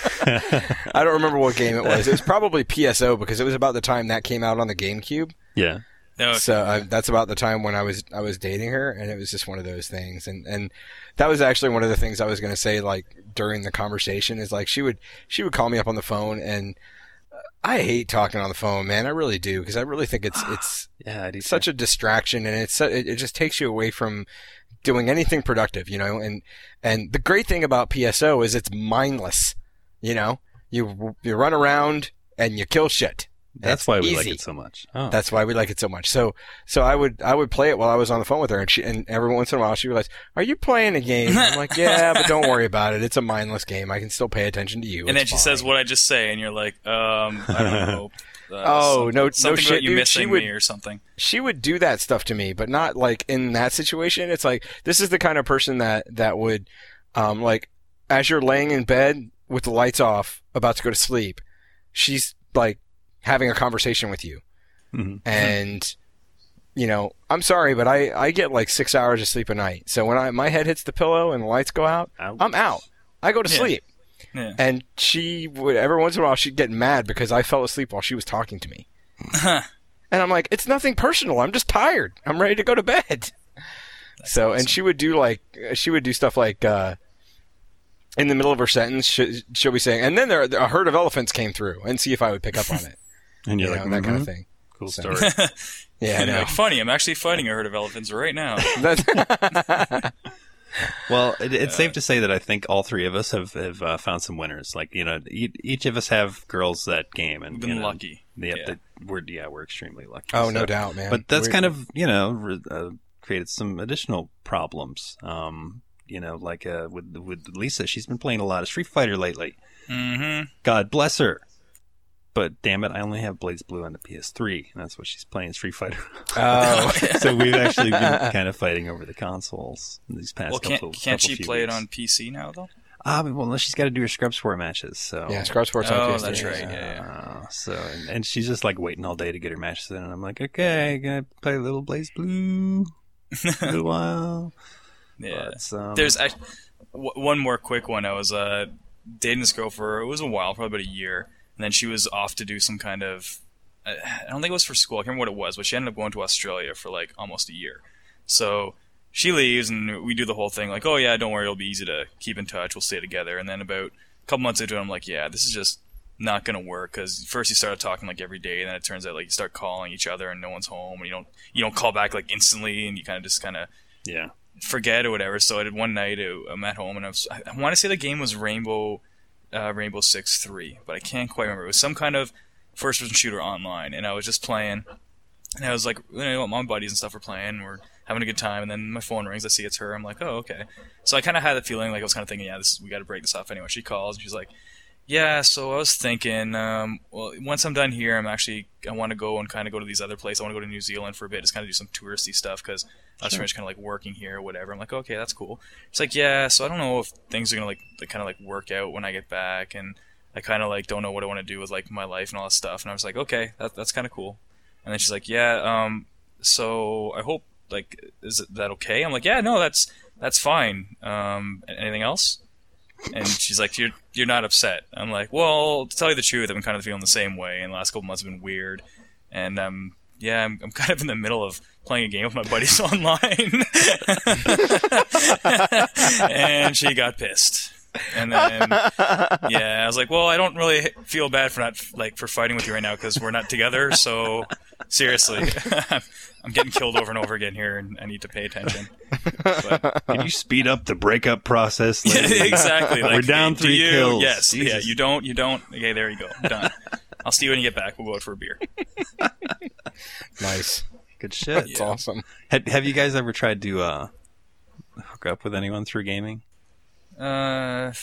I don't remember what game it was. It was probably P S O because it was about the time that came out on the GameCube. yeah. No, So uh, that's about the time when I was I was dating her, and it was just one of those things. And and that was actually one of the things I was going to say, like during the conversation, is like she would she would call me up on the phone, and I hate talking on the phone, man. I really do, because I really think it's it's Yeah, I do. such a distraction, and it's it, it just takes you away from doing anything productive, you know. And and the great thing about P S O is it's mindless, you know. You you run around and you kill shit. That's It's why we like easy. it so much. Oh. That's why we like it so much. So, so I would, I would play it while I was on the phone with her, and she, and every once in a while she realized, "Are you playing a game?" I'm like, "Yeah, but don't worry about it. It's a mindless game. I can still pay attention to you." and then It's she fine." says, "What I just say?" And you're like, "Um, I don't know." Uh, Oh, something, no- no something shit, about you dude. missing She would- me or something. She would do that stuff to me, but not like in that situation. It's like, this is the kind of person that, that would, um, like, as you're laying in bed with the lights off, about to go to sleep, she's like having a conversation with you. Mhm. And, you know, I'm sorry, but I, I get like six hours of sleep a night. So when I, my head hits the pillow and the lights go out, Ouch. I'm out. I go to Yeah. sleep. Yeah. And she would, every once in a while, she'd get mad because I fell asleep while she was talking to me. And I'm like, it's nothing personal. I'm just tired. I'm ready to go to bed. So, and she would do like, she would do stuff like, uh, in the middle of her sentence, she, she'll be saying, and then there, a herd of elephants came through, and see if I would pick up on it. And You you're know, like, that kind of "Mhm. thing. Cool So- story. Yeah, I And you're know. like, funny, I'm actually fighting a herd of elephants right now. That's- Well, it, it's safe to say that I think all three of us have, have uh, found some winners. Like, you know, each, each of us have girls that game. And, We've been you know, lucky. Yeah, Yeah. that we're, yeah, we're extremely lucky. oh, So- no doubt, man. But that's We- kind of, you know, re- uh, created some additional problems. Um, you know, like uh, with with Lisa, she's been playing a lot of Street Fighter lately. Mm-hmm. God bless her. But damn it, I only have Blaze Blue on the P S three, and that's what she's playing, Street Fighter. Oh. So we've actually been kind of fighting over the consoles these past Well, can't, couple. can't couple she few play weeks. it on P C now, though? Ah, well, unless she's got to do her Scrub Sport matches. So Yeah, Scrub Sports on Oh, P S three. that's right. Yeah, yeah. Uh, so and, and she's just like waiting all day to get her matches in, and I'm like, okay, gonna play a little Blaze Blue for a little while. Yeah. But, um, There's act- w- one more quick one. I was uh, dating this girl for, it was a while, probably about a year. And then she was off to do some kind of, I I don't think it was for school. I can't remember what it was, but she ended up going to Australia for like almost a year. So she leaves and we do the whole thing like, oh yeah, don't worry, it'll be easy to keep in touch. We'll stay together. And then about a couple months into it, I'm like, yeah, this is just not going to work. Cause first you started talking like every day, and then it turns out like you start calling each other and no one's home, and you don't, you don't call back like instantly, and you kind of just kind of yeah. forget or whatever. So I did one night. uh, I'm at home, and I, was, I, I want to say the game was Rainbow, uh, Rainbow Six Three, but I can't quite remember. It was some kind of first-person shooter online, and I was just playing. And I was like, you know, my buddies and stuff are playing. We're having a good time, and then my phone rings. I see it's her. I'm like, oh, okay. So I kind of had the feeling, like I was kind of thinking, yeah, this we got to break this off anyway. She calls, and she's like, yeah. So I was thinking, um, well, once I'm done here, I'm actually I want to go and kind of go to these other places. I want to go to New Zealand for a bit, just kind of do some touristy stuff because I was finished kind of like working here or whatever. I'm like, okay, that's cool. It's like, yeah. So I don't know if things are gonna like, like kind of like work out when I get back, and I kind of like don't know what I want to do with like my life and all that stuff. And I was like, okay, that, that's kind of cool. And then she's like, yeah. Um, so I hope like is that okay? I'm like, yeah, no, that's that's fine. Um, anything else? And she's like, you're you're not upset. I'm like, well, to tell you the truth, I've been kind of feeling the same way, and the last couple months have been weird. And um, yeah, I'm, I'm kind of in the middle of playing a game with my buddies online. And she got pissed. And then, yeah, I was like, well, I don't really feel bad for not like for fighting with you right now because we're not together. So seriously, I'm getting killed over and over again here, and I need to pay attention. But, Can you speed up the breakup process? lady? exactly. Like, We're down do three you, kills. Yes. Yeah. Jesus. You don't. You don't. Okay. There you go. Done. I'll see you when you get back. We'll go out for a beer. Nice. Good shit. That's awesome. Have, have you guys ever tried to uh, hook up with anyone through gaming? Uh,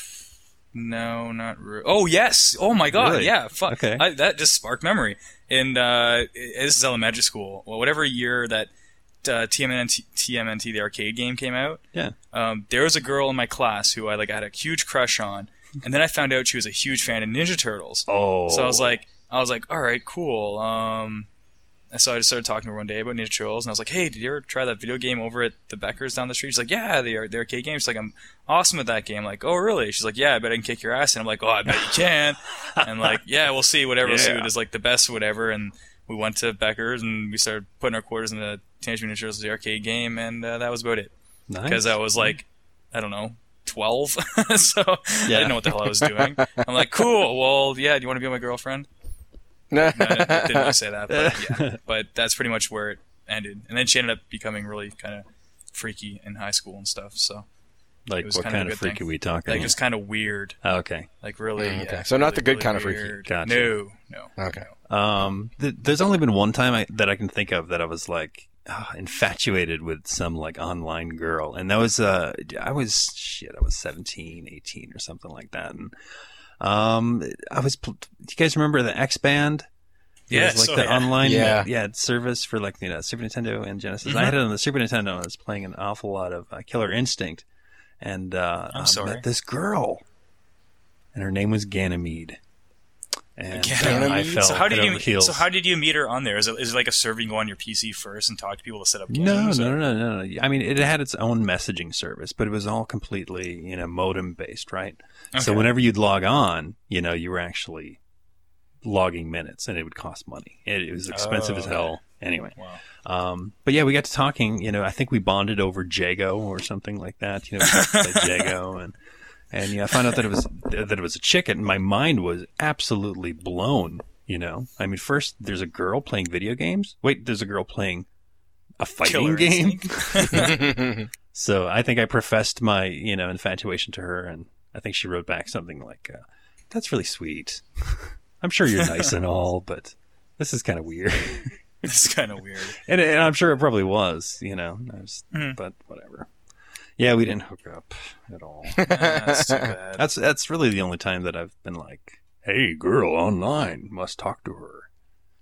no, not really. Oh, yes. Oh, my God. Really? Yeah. Fuck. Okay. I, that just sparked memory. And uh, this is elementary school. Well, whatever year that uh, T M N T, T M N T, the arcade game, came out, Yeah. um, there was a girl in my class who I like had a huge crush on. And then I found out she was a huge fan of Ninja Turtles. Oh. So I was like, I was like, all right, cool. Um, so I just started talking to her one day about Ninja Turtles, and I was like, hey, did you ever try that video game over at the Beckers down the street? She's like, yeah, the, the arcade game. She's like, I'm awesome at that game. I'm like, oh, really? She's like, yeah, I bet I can kick your ass. And I'm like, oh, I bet you can. And like, yeah, we'll see. Whatever Yeah. suit is like the best, whatever. And we went to Beckers, and we started putting our quarters in the Teenage Mutant Ninja Turtles, the arcade game, and uh, that was about it. Nice. Because I was like, I don't know, twelve. So I didn't know what the hell I was doing. I'm like, cool. Well, yeah, do you want to be my girlfriend? No, I didn't, didn't really say that, but yeah. But that's pretty much where it ended. And then she ended up becoming really kind of freaky in high school and stuff. So Like, it was what kind of kind a of good freak thing. are we talking? like just kind of weird, Oh, okay. like really. Mm, okay. yeah, So not really, the good really kind of freaky. weird. Gotcha. No, no. Okay. Um, th- there's only been one time I, that I can think of that I was like ah, infatuated with some like online girl, and that was uh, I was shit, I was seventeen, eighteen or something like that, and um, I was. Pl- do you guys remember the X Band? It Yes, was like oh, the yeah. online Yeah. yeah service for like you know Super Nintendo and Genesis. Mm-hmm. I had it on the Super Nintendo. And I was playing an awful lot of uh, Killer Instinct, and uh, I'm I sorry. met this girl, and her name was Ganymede. And uh, I Ganymede? fell So how did head you? over heels. So how did you meet her on there? Is it, is it like a server you go on your P C first and talk to people to set up No, games? no, or- no, no, no. I mean, it had its own messaging service, but it was all completely, you know, modem based, right? So Okay. whenever you'd log on, you know, you were actually logging minutes, and it would cost money. It, it was expensive Oh, as hell. Anyway, Wow. um, but yeah, we got to talking. You know, I think we bonded over Jago or something like that. You know, we got to play Jago, and and yeah, I found out that it was that it was a chick, and my mind was absolutely blown. You know, I mean, first there's a girl playing video games. Wait, there's a girl playing a fighting Killer game. Instinct. So I think I professed my, you know, infatuation to her, and I think she wrote back something like, uh, "That's really sweet. I'm sure you're nice and all, but this is kind of weird." It's kind of weird. and, and I'm sure it probably was, you know, I was, Mhm. but whatever. Yeah, we didn't hook up at all. Ah, that's too bad. That's that's really the only time that I've been like, "Hey, girl online, must talk to her."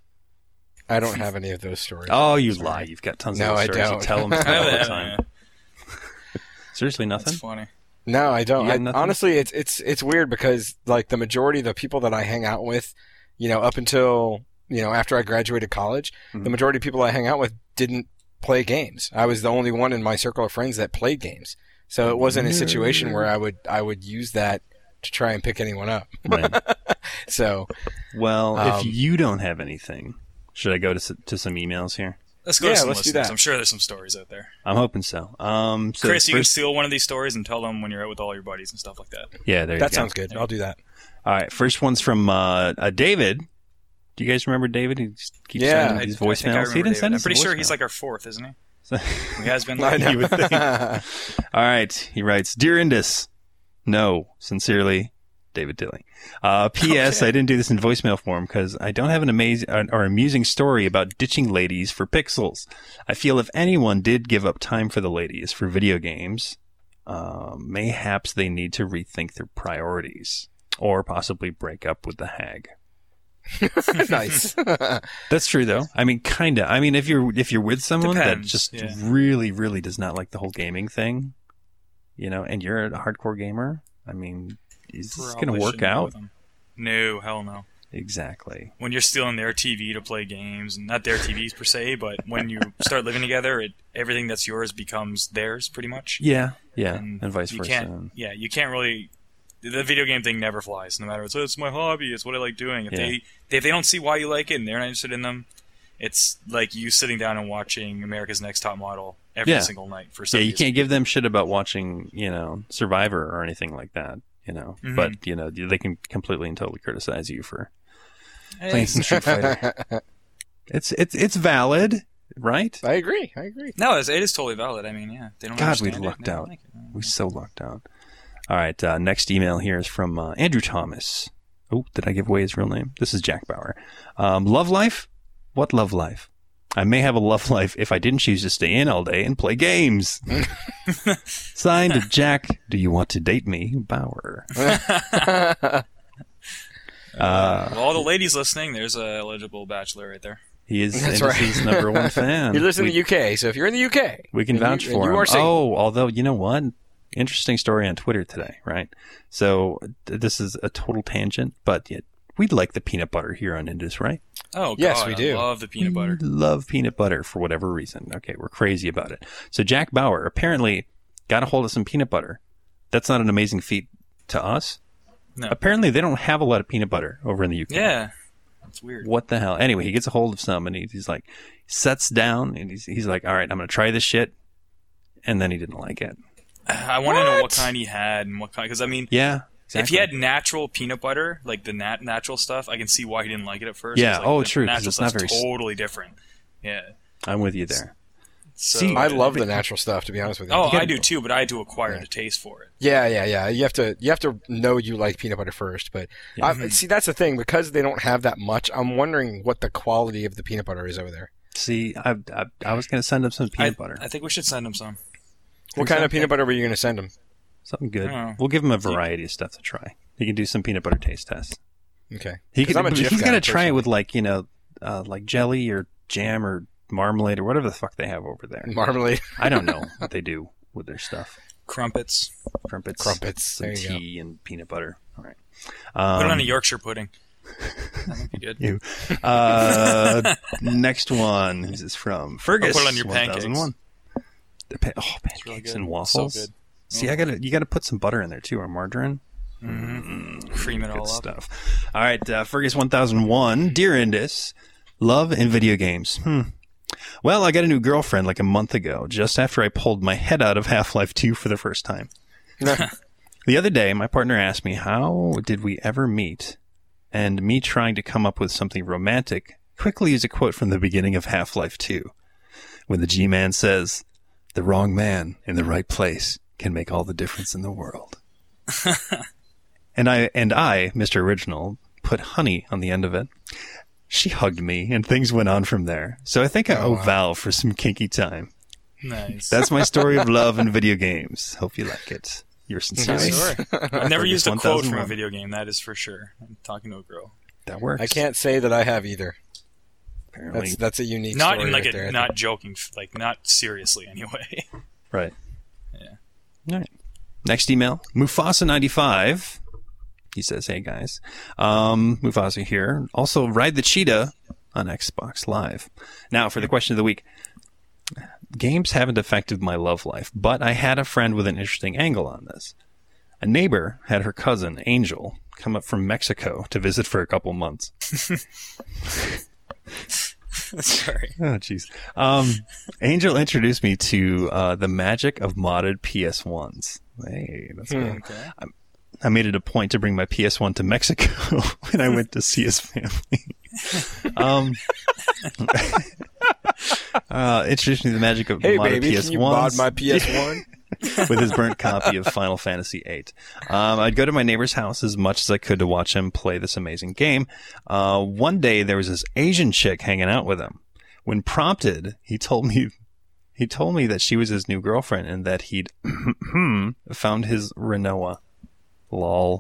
I don't have any of those stories. Oh, you lie! You've got tons No, of I those stories. don't. You tell them to me I all the have- time. Seriously, nothing. That's funny. No, I don't. You I, have nothing? honestly, it's it's it's weird because like the majority of the people that I hang out with, you know, up until you know after I graduated college, Mhm. the majority of people I hang out with didn't play games. I was the only one in my circle of friends that played games. So it wasn't a situation where I would I would use that to try and pick anyone up. Right. So Well, if Um, you don't have anything, should I go to s- to some emails here? Let's go Yeah, to some let's do listeners. that. I'm sure there's some stories out there. I'm hoping so. Um, so Chris, you can first, steal one of these stories and tell them when you're out with all your buddies and stuff like that. yeah, there you that go. sounds good. I'll do that. All right, first one's from uh, uh, David. Do you guys remember David? He just keeps Yeah. sending I, these I think I voicemails. He remember didn't David. send I'm us a pretty sure he's voicemail. like our fourth, isn't he? So- He has been. I Like, know. You would think. All right, he writes, "Dear Indus, no, sincerely, David Dilling. Uh, P S. Okay. I didn't do this in voicemail form because I don't have an amazing uh, or amusing story about ditching ladies for pixels. I feel if anyone did give up time for the ladies for video games, uh, mayhaps they need to rethink their priorities or possibly break up with the hag." Nice. That's true, though. I mean, kinda. I mean, if you're if you're with someone Depends, that just yeah. really, really does not like the whole gaming thing, you know, and you're a hardcore gamer, I mean, is this going probably to work shouldn't go out? with them. No, hell no. Exactly. When you're stealing their T V to play games, and not their T Vs per se, but when you start living together, it everything that's yours becomes theirs, pretty much. Yeah, yeah, and, vice you versa. Can't, yeah, you can't really. The video game thing never flies. No matter what. So it's my hobby. It's what I like doing. If Yeah. they if they don't see why you like it and they're not interested in them, it's like you sitting down and watching America's Next Top Model every Yeah. single night for Yeah, some you reason. can't give them shit about watching, you know, Survivor or anything like that, you know. Mhm. But, you know, they can completely and totally criticize you for playing some Street Fighter. It's it's it's valid, right? I agree. I agree. No, it's, it is totally valid. I mean, yeah, they don't. God, we understand it, lucked they don't out. like it. We so lucked out. All right, uh, next email here is from uh, Andrew Thomas. Oh, did I give away his real name? This is Jack Bauer. Um, love life? What love life? I may have a love life if I didn't choose to stay in all day and play games. Signed, Jack, do you want to date me? Bauer. Uh, well, all the ladies listening, there's a eligible bachelor right there. He is That's Indus's right. number one fan. He lives in we, the U K, so if you're in the U K, we can and vouch you, and for you him. are single. Oh, although, you know what? Interesting story on Twitter today, right? So th- this is a total tangent, but yet we like the peanut butter here on Indus, right? Oh, Yes, God, we do. I love the peanut butter. We love peanut butter for whatever reason. Okay, we're crazy about it. So Jack Bauer apparently got a hold of some peanut butter. That's not an amazing feat to us. No. Apparently they don't have a lot of peanut butter over in the U K. Yeah. That's weird. What the hell? Anyway, he gets a hold of some and he, he's like, sets down and he's, he's like, all right, I'm going to try this shit. And then he didn't like it. I want to know what kind he had and what kind, because I mean, Yeah. Exactly. if he had natural peanut butter, like the nat- natural stuff, I can see why he didn't like it at first. Yeah, 'cause, like, oh, the true, 'cause Natural it's not stuff's very s- totally different. Yeah. I'm with you there. So, See, I love the natural stuff, to be honest with you. Oh, You I gotta- do too, but I had to acquire Yeah. the taste for it. Yeah, yeah, yeah. You have to you have to know you like peanut butter first. But I, see, that's the thing, because they don't have that much. I'm wondering what the quality of the peanut butter is over there. See, I, I, I was going to send him some peanut I, butter. I think we should send him some. What kind of peanut butter were you going to send them? Something good. Oh. We'll give him a variety of stuff to try. He can do some peanut butter taste tests. Okay, He 'Cause could, I'm a but Jif he's guy, going to try it personally. with like, you know, uh, like jelly or jam or marmalade or whatever the fuck they have over there. marmalade, I don't know what they do with their stuff. Crumpets. Crumpets. crumpets. Some There you go. tea and peanut butter. All right. Put it on Um, a Yorkshire pudding. That might be good. you. Uh, next one. Who's this from? Fergus. I'll put it on your one thousand one. The pa- oh, pancakes really good. and waffles. So good. See, I gotta you gotta put some butter in there too, or margarine. Mm-hmm. Cream it Good all up. stuff. All right, uh, Fergus one thousand one. Dear Indus, love and video games. Hmm. Well, I got a new girlfriend like a month ago, just after I pulled my head out of Half-Life two for the first time. The other day, my partner asked me, how did we ever meet? And me trying to come up with something romantic quickly used a quote from the beginning of Half-Life two, when the G-Man says, "The wrong man in the right place can make all the difference in the world." And I, and I, Mister Original, put honey on the end of it. She hugged me, and things went on from there. So I think I owe wow. Val for some kinky time. Nice. That's my story of love and video games. Hope you like it. Yours sincerely. Nice. Sorry. I've never Fergus used a quote from a one thousand one. video game, that is for sure. I'm talking to a girl. That works. I can't say that I have either. Apparently. That's that's a unique Not story in like right a, there, I not think. joking, like not seriously anyway. Right. Yeah. All right. Next email. Mufasa ninety-five. He says, hey guys. Um, Mufasa here. Also, Ride the Cheetah on Xbox Live. Now, for the question of the week. Games haven't affected my love life, but I had a friend with an interesting angle on this. A neighbor had her cousin, Angel, come up from Mexico to visit for a couple months. Sorry. Oh, jeez. Um, Angel introduced me to uh, the magic of modded P S ones. Hey, that's good. Okay. I made it a point to bring my P S one to Mexico when I went to see his family. um, uh, introduced me to the magic of Hey modded baby, P S ones. can you mod my P S one? With his burnt copy of Final Fantasy eight. Um, I'd go to my neighbor's house as much as I could to watch him play this amazing game. Uh, one day there was this Asian chick hanging out with him. When prompted, he told me he told me that she was his new girlfriend and that he'd found his Renoa. Lol.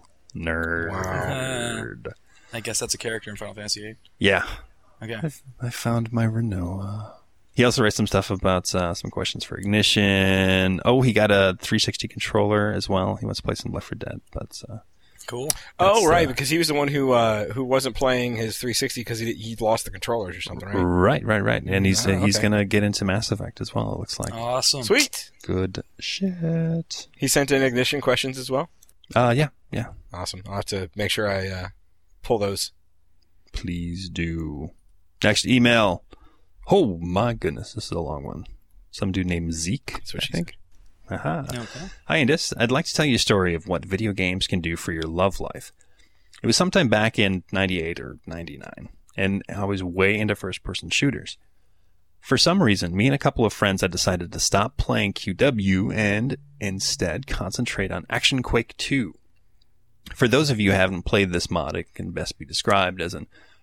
Nerd. I guess that's a character in Final Fantasy eight. Yeah. Okay. I found my Renoa. He also writes some stuff about uh, some questions for Ignition. Oh, he got a three sixty controller as well. He wants to play some Left four Dead. But uh, Cool. Oh, That's, right, uh, because he was the one who uh, who wasn't playing his three sixty because he he lost the controllers or something, right? right, right, right. And he's uh, Oh, he's okay. gonna get into Mass Effect as well. It looks like Awesome. Sweet. good shit. He sent in Ignition questions as well. Uh, yeah, yeah. Awesome. I'll have to make sure I uh, pull those. Please do. Next email. Oh my goodness, this is a long one. Some dude named Zeke. That's what I she think. Aha. Okay. Hi, Indus. I'd like to tell you a story of what video games can do for your love life. It was sometime back in ninety-eight or ninety-nine, and I was way into first-person shooters. For some reason, me and a couple of friends had decided to stop playing Q W and instead concentrate on Action Quake two. For those of you who haven't played this mod, it can best be described as an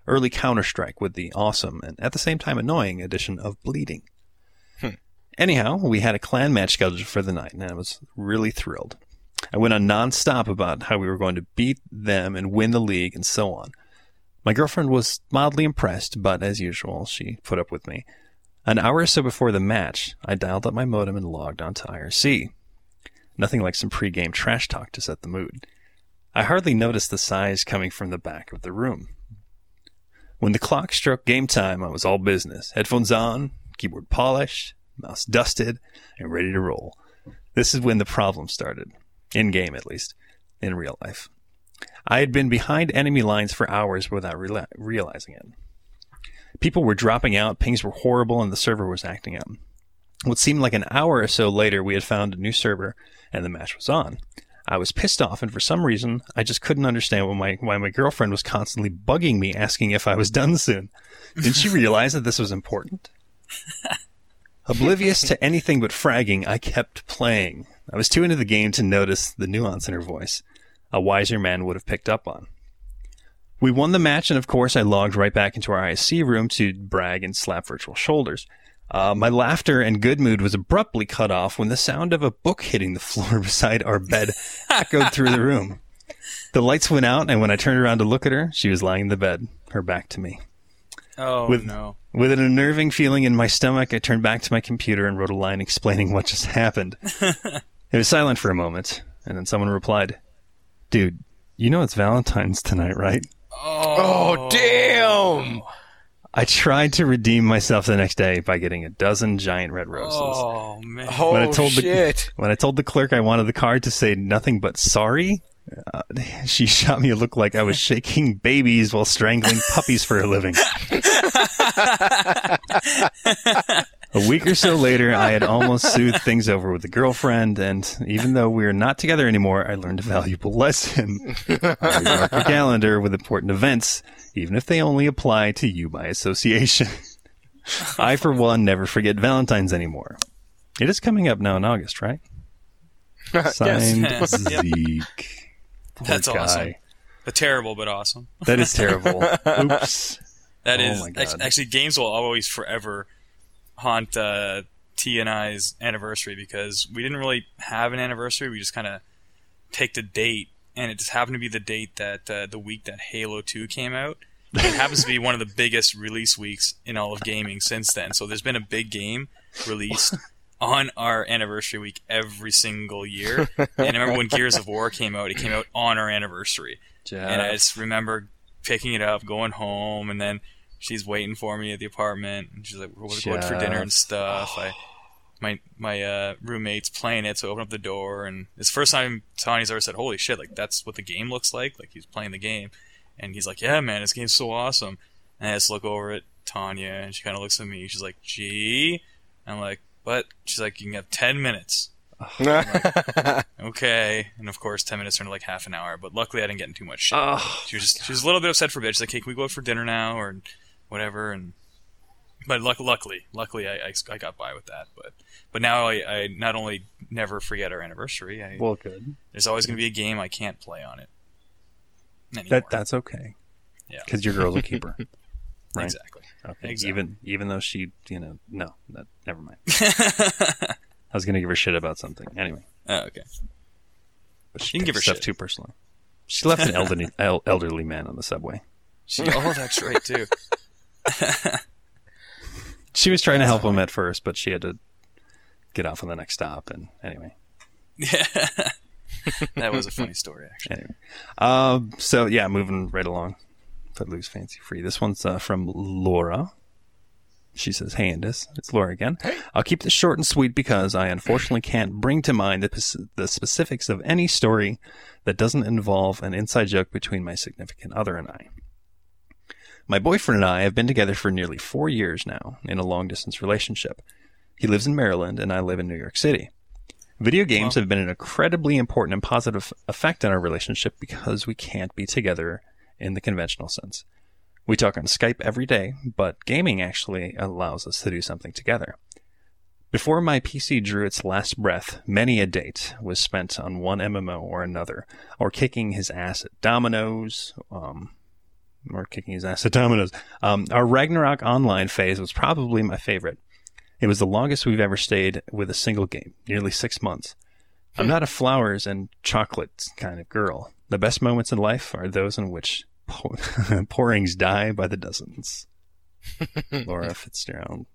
early Counter-Strike with the awesome and at the same time annoying addition of bleeding. Hmm. Anyhow, we had a clan match scheduled for the night, and I was really thrilled. I went on non-stop about how we were going to beat them and win the league and so on. My girlfriend was mildly impressed, but as usual, she put up with me. An hour or so before the match, I dialed up my modem and logged onto I R C. Nothing like some pre-game trash talk to set the mood. I hardly noticed the sighs coming from the back of the room. When the clock struck game time, I was all business. Headphones on, keyboard polished, mouse dusted, and ready to roll. This is when the problem started. In-game, at least. In real life. I had been behind enemy lines for hours without reala- realizing it. People were dropping out, pings were horrible, and the server was acting up. What seemed like an hour or so later, we had found a new server, and the match was on. I was pissed off, and for some reason, I just couldn't understand why my, why my girlfriend was constantly bugging me, asking if I was done soon. Didn't she realize that this was important? Oblivious to anything but fragging, I kept playing. I was too into the game to notice the nuance in her voice. A wiser man would have picked up on. We won the match, and of course I logged right back into our I C room to brag and slap virtual shoulders. Uh, my laughter and good mood was abruptly cut off when the sound of a book hitting the floor beside our bed echoed through the room. The lights went out, and when I turned around to look at her, she was lying in the bed, her back to me. Oh, with, no. With an unnerving feeling in my stomach, I turned back to my computer and wrote a line explaining what just happened. It was silent for a moment, and then someone replied, "Dude, you know it's Valentine's tonight, right?" Oh, damn! I tried to redeem myself the next day by getting a dozen giant red roses. Oh, man. Oh, when I told shit. The, when I told the clerk I wanted the card to say nothing but sorry, uh, she shot me a look like I was shaking babies while strangling puppies for a living. A week or so later, I had almost soothed things over with a girlfriend, and even though we are not together anymore, I learned a valuable lesson. I mark your calendar with important events, even if they only apply to you by association. I, for one, never forget Valentine's anymore. It is coming up now in August, right? Signed, Yes. Zeke. Poor That's guy. awesome. A terrible, but awesome. That is terrible. Oops. That Oh is my God. act- actually games will always forever haunt uh, T and I's anniversary because we didn't really have an anniversary. We just kind of picked a date, and it just happened to be the date that uh, the week that Halo two came out. It happens to be one of the biggest release weeks in all of gaming since then. So there's been a big game released on our anniversary week every single year. And I remember when Gears of War came out, it came out on our anniversary. Jeff. And I just remember picking it up, going home, and then she's waiting for me at the apartment, and she's like, "We're going for dinner and stuff." I, my my uh, roommate's playing it, so I open up the door, and it's the first time Tanya's ever said, "Holy shit! Like that's what the game looks like." Like he's playing the game, and he's like, "Yeah, man, this game's so awesome." And I just look over at Tanya, and she kind of looks at me. She's like, "Gee," I'm like, "But?" She's like, "You can have ten minutes." Like, okay, and of course, ten minutes turned to like half an hour. But luckily, I didn't get in too much shit. Oh, she was just she was a little bit upset for a bit. She's like, "Hey, can we go out for dinner now or whatever?" And but luck, luckily, luckily, I, I I got by with that. But but now I, I not only never forget our anniversary. I, well, good. There's always going to be a game I can't play on it. Anymore. That that's okay. Yeah, because your girl's a keeper. Right? Exactly. Okay. Exactly. Even even though she, you know, no, that, never mind. I was gonna give her shit about something. Anyway. Oh, okay. But she You can give her stuff shit. too personally. She left an elderly el- elderly man on the subway. She, oh, that's right too. She was trying to help him at first, but she had to get off on the next stop. And anyway. Yeah. That was a funny story, actually. Anyway. Um, so yeah, moving right along. Footloose Fancy Free. This one's uh, from Laura. She says, "Hey, Indus, it's Laura again. Hey. I'll keep this short and sweet because I unfortunately can't bring to mind the, the specifics of any story that doesn't involve an inside joke between my significant other and I. My boyfriend and I have been together for nearly four years now in a long-distance relationship. He lives in Maryland and I live in New York City. Video games well. have been an incredibly important and positive effect on our relationship because we can't be together in the conventional sense. We talk on Skype every day, but gaming actually allows us to do something together. Before my P C drew its last breath, many a date was spent on one M M O or another, or kicking his ass at dominoes, um, We're kicking his ass at Domino's. Um, our Ragnarok Online phase was probably my favorite. It was the longest we've ever stayed with a single game, nearly six months. I'm not a flowers and chocolates kind of girl. The best moments in life are those in which pour- pourings die by the dozens. Laura Fitzgerald.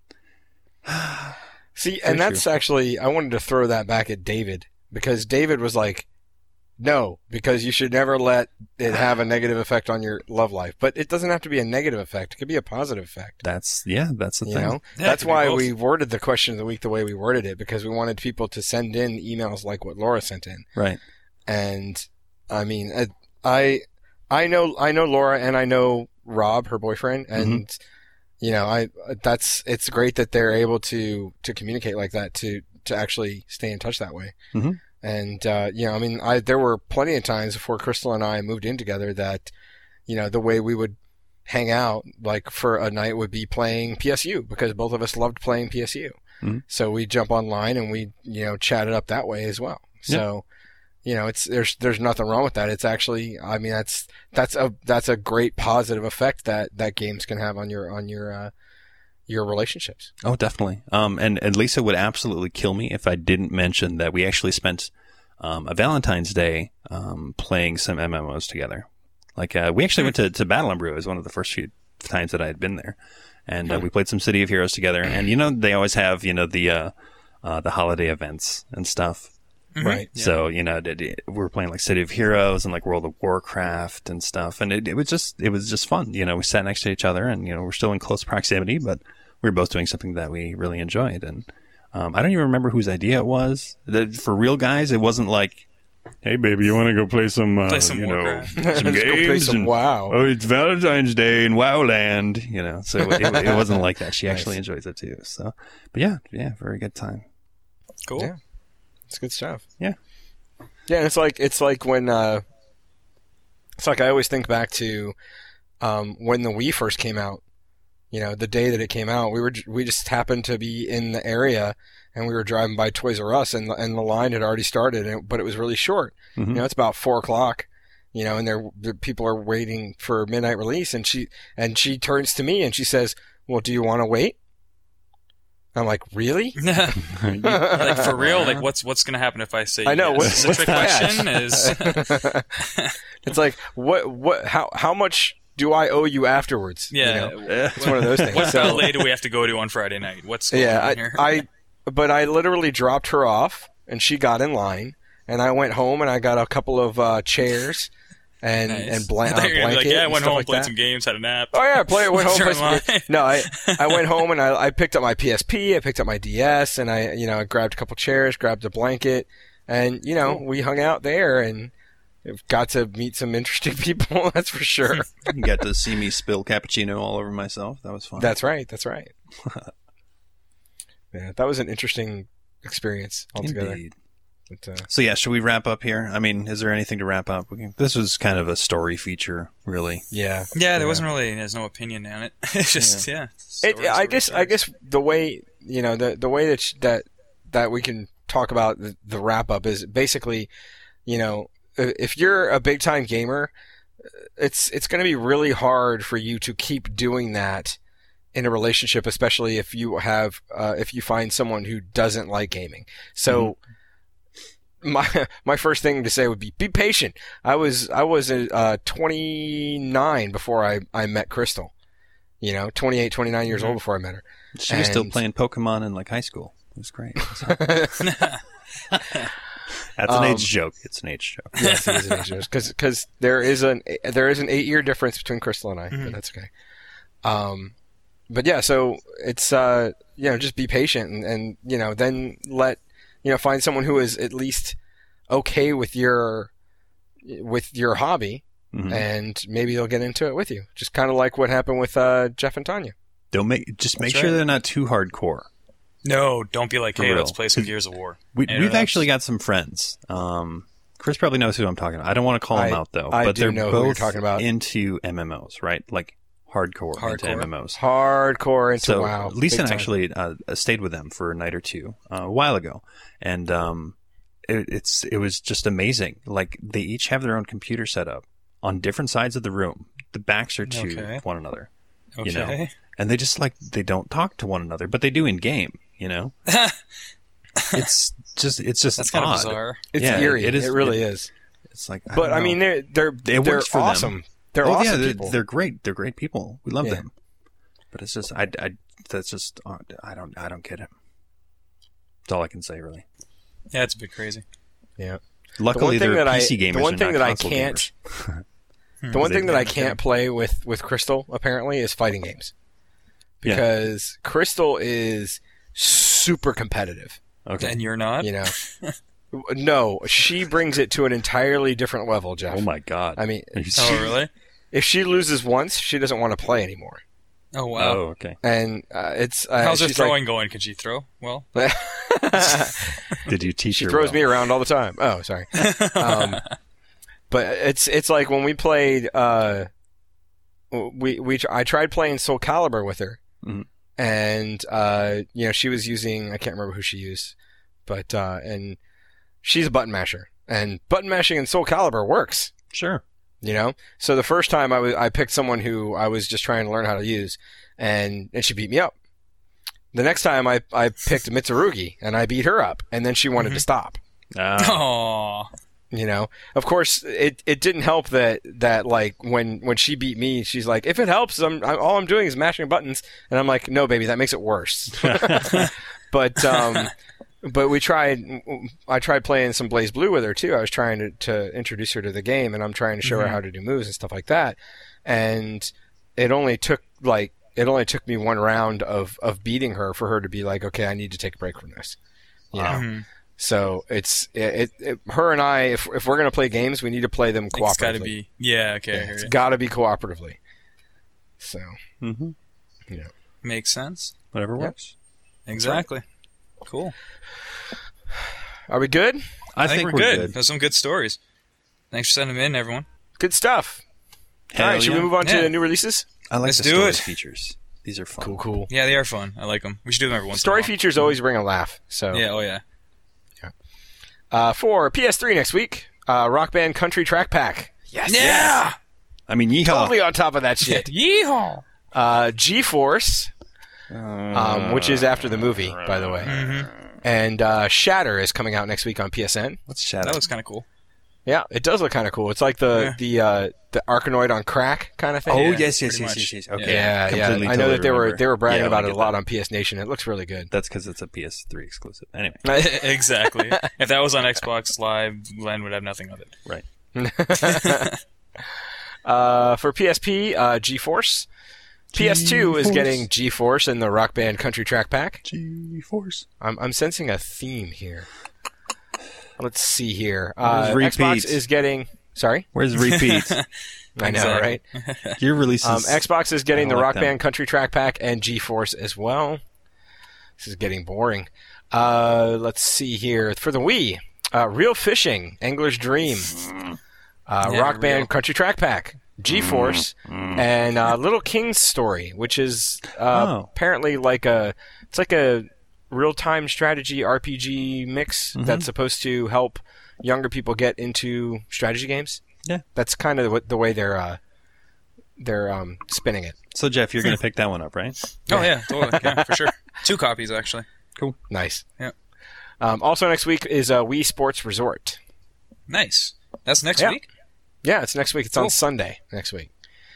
See, and that's true. actually, I wanted to throw that back at David, because David was like, no, because you should never let it have a negative effect on your love life. But it doesn't have to be a negative effect. It could be a positive effect. That's, yeah, that's the You thing. know, Yeah, that's it could be why both. we worded the question of the week the way we worded it, because we wanted people to send in emails like what Laura sent in. Right. And I mean, I, I, I know, I know Laura and I know Rob, her boyfriend, and Mm-hmm. you know, I that's it's great that they're able to to communicate like that, to to actually stay in touch that way. Mm-hmm. And uh, you know, I mean, I there were plenty of times before Crystal and I moved in together that, you know, the way we would hang out, like for a night, would be playing P S U, because both of us loved playing P S U. Mhm. So we jump online and we, you know, chat it up that way as well. So, you know, it's there's there's nothing wrong with that. It's actually, I mean, that's that's a that's a great positive effect that that games can have on your on your uh, your relationships. Oh, definitely. Um, and, and Lisa would absolutely kill me if I didn't mention that we actually spent um, a Valentine's Day um, playing some M M Os together. Like, uh, we actually went to, to Battle and Brew. It was one of the first few times that I had been there. And uh, we played some City of Heroes together. And, you know, they always have, you know, the uh, uh, the holiday events and stuff. Right. So, you know, it, it, we were playing like City of Heroes and like World of Warcraft and stuff. And it, it was just, it was just fun. You know, we sat next to each other and, you know, we're still in close proximity, but we were both doing something that we really enjoyed. And, um, I don't even remember whose idea it was. The, for real guys, it wasn't like, hey baby, you want to go play some, uh, Play some you know, Warcraft. some Let's go games? play some and, WoW. Oh, it's Valentine's Day in WoWland, you know, so it, it, it wasn't like that. She actually Nice. enjoys it too. So, but yeah, yeah, very good time. Cool. Yeah. It's good stuff. Yeah. Yeah, and it's like it's like when uh, it's like I always think back to um, when the Wii first came out. You know, the day that it came out, we were we just happened to be in the area, and we were driving by Toys R Us, and the, and the line had already started, and it, but it was really short. Mm-hmm. You know, it's about four o'clock. You know, and they're, the people are waiting for midnight release, and she and she turns to me and she says, "Well, do you want to wait?" I'm like, "Really?" Like for real, like what's what's gonna happen if I say I know. yes? What's, The what's trick that? question is It's like, what, what, how, how much do I owe you afterwards? yeah. You know? It's one of those things. What So, ballet do we have to go to on Friday night? What's going yeah, on I, here? I, but I literally dropped her off, and she got in line, and I went home, and I got a couple of uh, chairs and Nice. and bla- I uh, thought you were gonna be blanket like, yeah, I and went stuff home, like played that. some games, had a nap. Oh yeah, I play. Went home. Turn Played some line. games. No, I I went home and I I picked up my P S P. I picked up my D S, and I you know I grabbed a couple chairs, grabbed a blanket, and you know we hung out there and got to meet some interesting people. That's for sure. You got to see me spill cappuccino all over myself. That was fun. That's right. That's right. Yeah, that was an interesting experience altogether. Indeed. But, uh, So yeah, should we wrap up here? I mean, is there anything to wrap up? We can, this was kind of a story feature, really. yeah. Yeah, there wasn't really. There's no opinion on it. It's just yeah. It, stories, I stories, guess I stories. guess the way you know the the way that sh- that that we can talk about the, the wrap up is basically, you know, i- if you're a big time gamer, it's it's going to be really hard for you to keep doing that in a relationship, especially if you have uh, if you find someone who doesn't like gaming. So. My my first thing to say would be be patient. I was I was uh, twenty-nine before I, I met Crystal. You know, twenty-eight, twenty-nine years old before I met her. She was still And- playing Pokemon in like high school. It was great. That's an Um, age joke. It's an age joke. Yes, it is an age because because there is an there is an eight year difference between Crystal and I, Mhm. but that's okay. Um, but yeah, so it's uh you know just be patient and, and you know then let you know find someone who is at least okay with your with your hobby, Mhm. and maybe they'll get into it with you. Just kind of like what happened with uh, Jeff and Tanya. Don't make just make That's sure right. they're not too hardcore. No, don't be like, For hey, real. let's play some Gears of War. We, You know, we've that's- actually got some friends. Um, Chris probably knows who I'm talking about. I don't want to call him I- out though, I but do they're know both who you're talking about. into M M Os, right? Like hardcore, into Hardcore. M M Os. Hardcore into So WoW. Lisa Big time. actually uh, stayed with them for a night or two uh, a while ago, and um, it, it's it was just amazing. Like they each have their own computer set up on different sides of the room, the backs are to Okay. one another. Okay. You know? And they just like they don't talk to one another, but they do in game. You know, it's just it's just That's kind odd. of bizarre. It's Yeah, eerie. it It, is- really it- is. It's like, I But don't I know. mean, they're they're It they're works for them. awesome. They're oh, awesome yeah, they're, people. they're great. They're great people. We love Yeah. them. But it's just, I, I, that's just, uh, I don't, I don't get it. That's all I can say, really. Yeah, it's a bit crazy. yeah. Luckily, thing they're that I- P C the gamers. one and thing not that I console can't- gamers. The one They- thing that I they- can't play with with Crystal apparently is fighting games, Yeah. because Crystal is super competitive. Okay. And you're not? You know, no, she brings it to an entirely different level, Jeff. Oh my god. I mean, Are you Oh, serious? really? if she loses once, she doesn't want to play anymore. Oh, wow. Oh, okay. And uh, it's uh, How's her she's throwing going? Can she throw? Well, Like, Did you teach she her? throws well? me around all the time. Oh, sorry. Um, but it's it's like when we played. Uh, we we I tried playing Soul Calibur with her, Mhm. and uh, you know she was using I can't remember who she used, but uh, and she's a button masher, and button mashing in Soul Calibur works. Sure. You know, so the first time I was, I picked someone who I was just trying to learn how to use, and and she beat me up. The next time I I picked Mitsurugi, and I beat her up, and then she wanted to stop. Ah, oh, You know, of course, it it didn't help that that like when when she beat me, she's like, if it helps, I'm, I'm all I'm doing is mashing buttons, and I'm like, no, baby, that makes it worse. But um. But we tried. I tried playing some Blaze Blue with her too. I was trying to, to introduce her to the game, and I'm trying to show Mhm. her how to do moves and stuff like that. And it only took like it only took me one round of, of beating her for her to be like, okay, I need to take a break from this. You know. Mhm. So it's it, it, it. Her and I, if if we're gonna play games, we need to play them cooperatively. it's got to be. Yeah, okay, I Yeah, hear it's you. got to be cooperatively. So mm-hmm. Makes sense. Whatever Yep. works. Exactly. Cool. are we good? I, I, think, think we're, good. Those are some good stories. Thanks for sending them in, everyone. Good stuff. Hell All right, should yeah. we move on Yeah. to the new releases? I like Let's the do story it. features. These are fun. Cool, cool. Yeah, they are fun. I like them. We should do them every once Story in a while. features always bring a laugh. So Yeah, oh yeah. Uh, for P S three next week, uh, Rock Band Country Track Pack. Yes. Yeah! I mean, yeehaw. Totally on top of that shit. Yeehaw! Uh, G-Force, um, which is after the movie, by the way. Mm-hmm. And uh, Shatter is coming out next week on P S N. What's Shadow? That looks kind of cool. Yeah, it does look kind of cool. It's like the Yeah. the uh, the Arkanoid on crack kind of thing. Oh Yeah, yes, yes, pretty yes, much. yes, yes. Okay. yeah, yeah. Completely, I know totally that they were remember. they were bragging Yeah, about we it a get lot that. on P S Nation. It looks really good. That's because it's a P S three exclusive. Anyway, Exactly. If that was on Xbox Live, Glenn would have nothing with it. right. Uh, for P S P, uh, G-Force. P S two is G-Force. getting G-Force and the Rock Band Country Track Pack. G-Force. I'm, I'm sensing a theme here. Let's see here. Where's Uh, repeat? Xbox is getting. Sorry, Where's repeat? I know, Exactly. right? Your releases. Um, Xbox is getting I the like Rock them. Band Country Track Pack and G-Force as well. This is getting boring. Uh, let's see here for the Wii. Uh, Real Fishing, Angler's Dream, uh, Yeah, Rock Band real. Country Track Pack, G-Force, and uh, Little King's Story, which is uh, Oh. apparently like a it's like a real-time strategy R P G mix Mhm. that's supposed to help younger people get into strategy games. Yeah. That's kind of the, the way they're uh, they're um, spinning it. So Jeff, you're going to pick that one up, right? Oh yeah, totally. Yeah, for sure. Two copies actually. Nice. Yeah. Um, also next week is uh, Wii Sports Resort. Nice. That's next Yeah. week? Yeah, it's next week. It's Cool. on Sunday next week.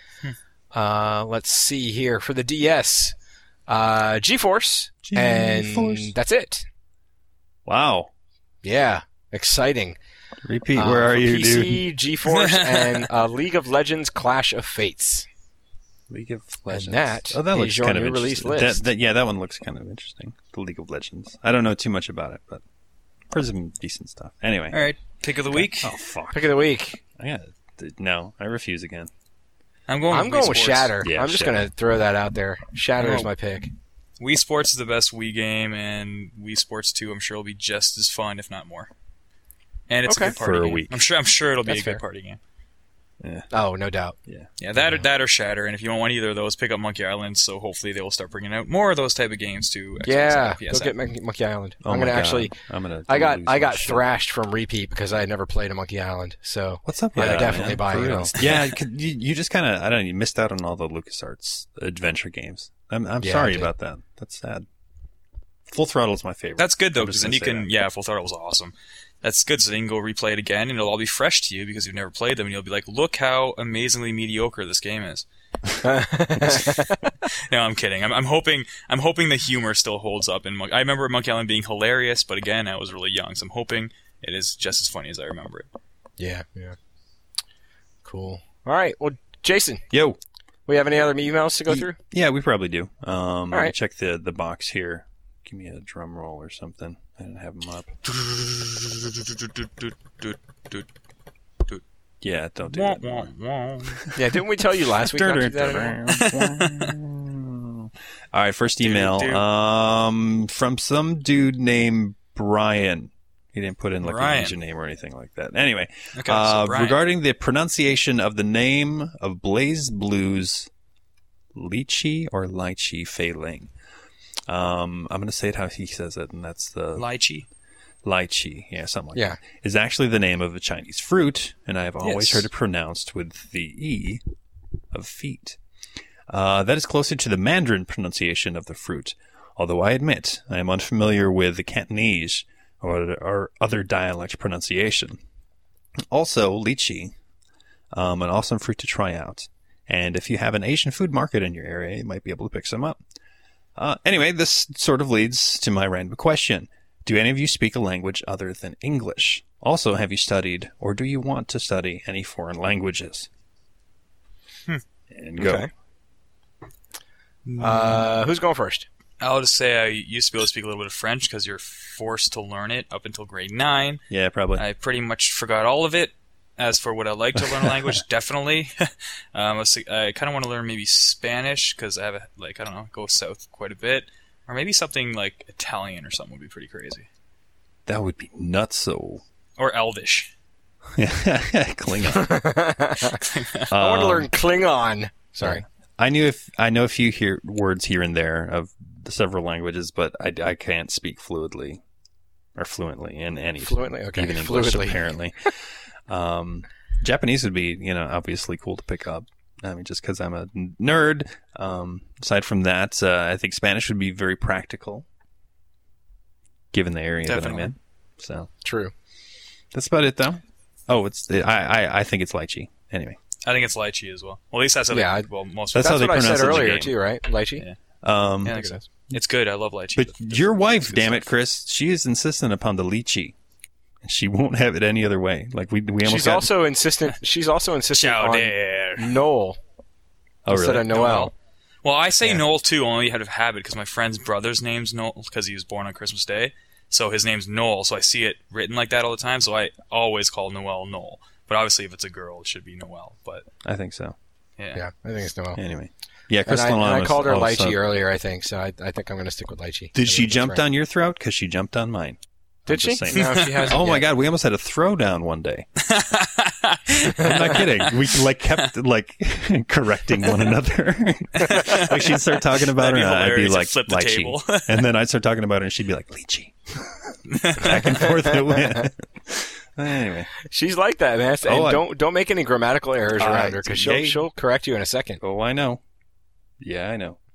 Uh, let's see here for the D S, uh, GeForce, and GeForce. that's it. Wow. Yeah, exciting. Repeat. Uh, Where are for you, P dude? C, GeForce, and uh, League of Legends: Clash of Fates. League of Legends. that oh, that is looks your kind of new release interesting. list. That, that, yeah, that one looks kind of interesting. The League of Legends. I don't know too much about it, but there's some decent stuff. Anyway. All right. Pick of the week. Oh fuck. Pick of the week. I got no. I refuse again. I'm going I'm with going Wii with Sports. Shatter. Yeah, I'm just Shatter. gonna throw that out there. Shatter is Oh. my pick. Wii Sports is the best Wii game, and Wii Sports two, I'm sure, will be just as fun, if not more. And it's Okay. a good party For a game. week. I'm sure. I'm sure it'll be That's a good fair. party game. Oh, no doubt. Yeah. Yeah, that or that or Shatter, and if you don't want either of those, pick up Monkey Island. So hopefully they will start bringing out more of those type of games to Xbox Yeah, and P S go N. get Monkey, Monkey Island. Oh I'm my gonna God. actually. I'm gonna. I got lose I my got shit. thrashed from Repeat because I had never played a Monkey Island. So What's up Yeah, with that, definitely man? buy For it, real. you know. Yeah, could- you, you just kind of I don't know. You missed out on all the LucasArts adventure games. I'm I'm Yeah, I sorry did. about that. That's sad. Full Throttle is my favorite. That's good though, I'm because just then gonna you say can. that. Yeah, Full Throttle was awesome. That's good, so then you can go replay it again, and it'll all be fresh to you because you've never played them, and you'll be like, "Look how amazingly mediocre this game is." No, I'm kidding. I'm, I'm hoping. I'm hoping the humor still holds up. In Mon- I remember Monkey Island being hilarious, but again, I was really young, so I'm hoping it is just as funny as I remember it. yeah, yeah. Cool. All right. Well, Jason, Yo. we have any other emails to go through? Yeah, we probably do. Um, let me right. check the the box here. Give me a drum roll or something. I didn't have them up. Yeah, don't do that. anymore. Yeah, didn't we tell you last week not to do that anymore? All right, first email um, from some dude named Brian. He didn't put in like Brian. an Asian name or anything like that. Anyway, Okay, so uh, Brian. regarding the pronunciation of the name of Blaze Blues, Lychee or Lychee Fei Ling. Um, I'm going to say it how he says it, and that's the Lychee. lychee, yeah, something like Yeah. that, is actually the name of a Chinese fruit, and I have always Yes. heard it pronounced with the E of feet. Uh, that is closer to the Mandarin pronunciation of the fruit, although I admit I am unfamiliar with the Cantonese or, or other dialect pronunciation. Also, lychee, um, an awesome fruit to try out, and if you have an Asian food market in your area, you might be able to pick some up. Uh, anyway, this sort of leads to my random question. Do any of you speak a language other than English? Also, have you studied or do you want to study any foreign languages? Hmm. And go. Okay. Uh, who's going first? I'll just say I used to be able to speak a little bit of French because you're forced to learn it up until grade nine. Yeah, probably. I pretty much forgot all of it. As for what I like to learn a language, definitely. um, I, was- I kind of want to learn maybe Spanish because I have a, like I don't know, go south quite a bit, or maybe something like Italian or something would be pretty crazy, That would be nutso. or Elvish. Klingon. I want to Um, learn Klingon. Sorry. I knew if I know a few here words here and there of the several languages, but I, I can't speak fluidly or fluently in any. Fluently? Okay. Even English, Fluidly. apparently. um, Japanese would be, you know, obviously cool to pick up. I mean, just because I'm a nerd. Um, aside from that, uh, I think Spanish would be very practical, given the area that I'm Definitely. in. So True. that's about it, though. Oh, it's I I, I think it's lychee. Anyway, I think it's lychee as well. Well, at least that's how Yeah, I- they, well, most That's That's how they what I pronounce said it in the earlier game. too, right? Lychee. Yeah. um, Yeah, I think so. It's good. I love lychee. but It's- your wife, it's good damn it, stuff. Chris, she is insistent upon the lychee. And she won't have it any other way. Like we we almost She's got, also insistent. She's also insistent Ciao on there. Noel oh instead really? of Noel. Well, I say Yeah. Noel too, only out of habit because my friend's brother's name's Noel because he was born on Christmas Day. So his name's Noel, so I see it written like that all the time. So I always call Noel Noel. But obviously, if it's a girl, it should be Noel. But I think so. yeah, Yeah, I think it's Noel. Anyway, yeah, And Chris I, and Nolan I was called her also- Lychee earlier, I think, so I, I think I'm going to stick with Lychee. Did I she think that's jump right. down your throat? Because she jumped on mine. Did I'm she? just saying. No, she hasn't. Oh my yet. god, we almost had a throwdown one day. I'm not kidding. We like kept like correcting one another. Like she'd start talking about That'd her, be and I'd be hilarious. like Flip the lychee, table. and then I'd start talking about her, and she'd be like lychee. Back and forth it went. Anyway, She's like that, man. And Oh, I- don't don't make any grammatical errors Uh, around her because she'll yay. she'll correct you in a second. oh, I know. Yeah, I know.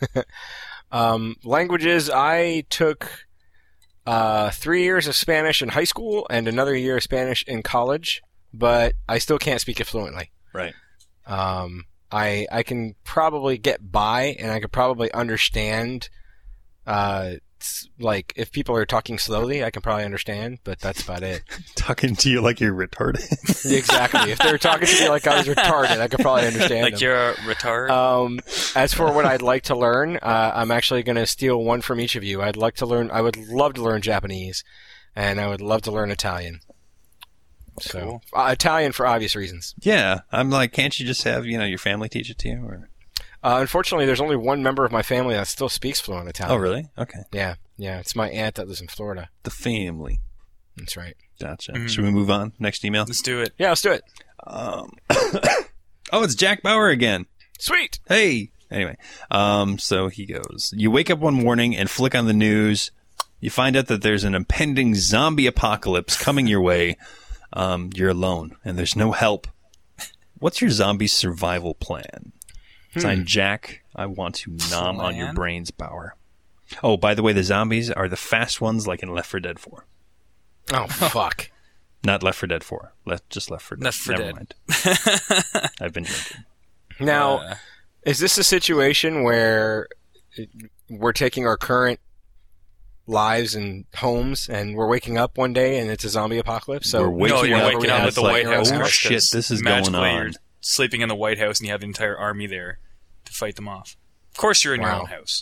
Um, languages. I took uh, three years of Spanish in high school and another year of Spanish in college, but I still can't speak it fluently. Right. Um, I I can probably get by, and I could probably understand. Uh, s- like if people are talking slowly, I can probably understand, but that's about it. Talking to you like you're retarded. Exactly. If they're talking to me like I was retarded, I could probably understand. like them. you're a retard. Um, as for what I'd like to learn, uh, I'm actually going to steal one from each of you. I'd like to learn. I would love to learn Japanese, and I would love to learn Italian. So Cool. uh, Italian for obvious reasons. Yeah, I'm like, can't you just have you know your family teach it to you? Or Uh, unfortunately, there's only one member of my family that still speaks fluent Italian. oh, really? Okay. Yeah, yeah. It's my aunt that lives in Florida. The family. That's right. Gotcha. Mhm. Should we move on? Next email. Let's do it. Yeah, let's do it. Um, oh, it's Jack Bauer again. Sweet. Hey. Anyway, um, so he goes, you wake up one morning and flick on the news. You find out that there's an impending zombie apocalypse coming your way. Um, you're alone and there's no help. What's your zombie survival plan? Hmm. Signed, Jack. I want to nom Plan? on your brains, Bauer. Oh, by the way, the zombies are the fast ones like in Left four Dead four. Oh, fuck. Not Left four Dead four. Left, just Left four Dead. Left four Never Dead. mind. I've been drinking. Now, Uh, is this a situation where we're taking our current lives and homes and we're waking up one day and it's a zombie apocalypse? So We're waking no, you're up waking and up at it's the like, White House. oh Chris, shit, 'cause this is going magically on. You're sleeping in the White House and you have the entire army there to fight them off. Of course, you're in your Wow. own house.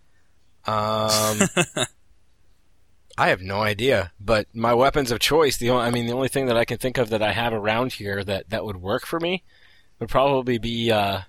Um, I have no idea, but my weapons of choice, the only, I mean, the only thing that I can think of that I have around here that, that would work for me would probably be uh,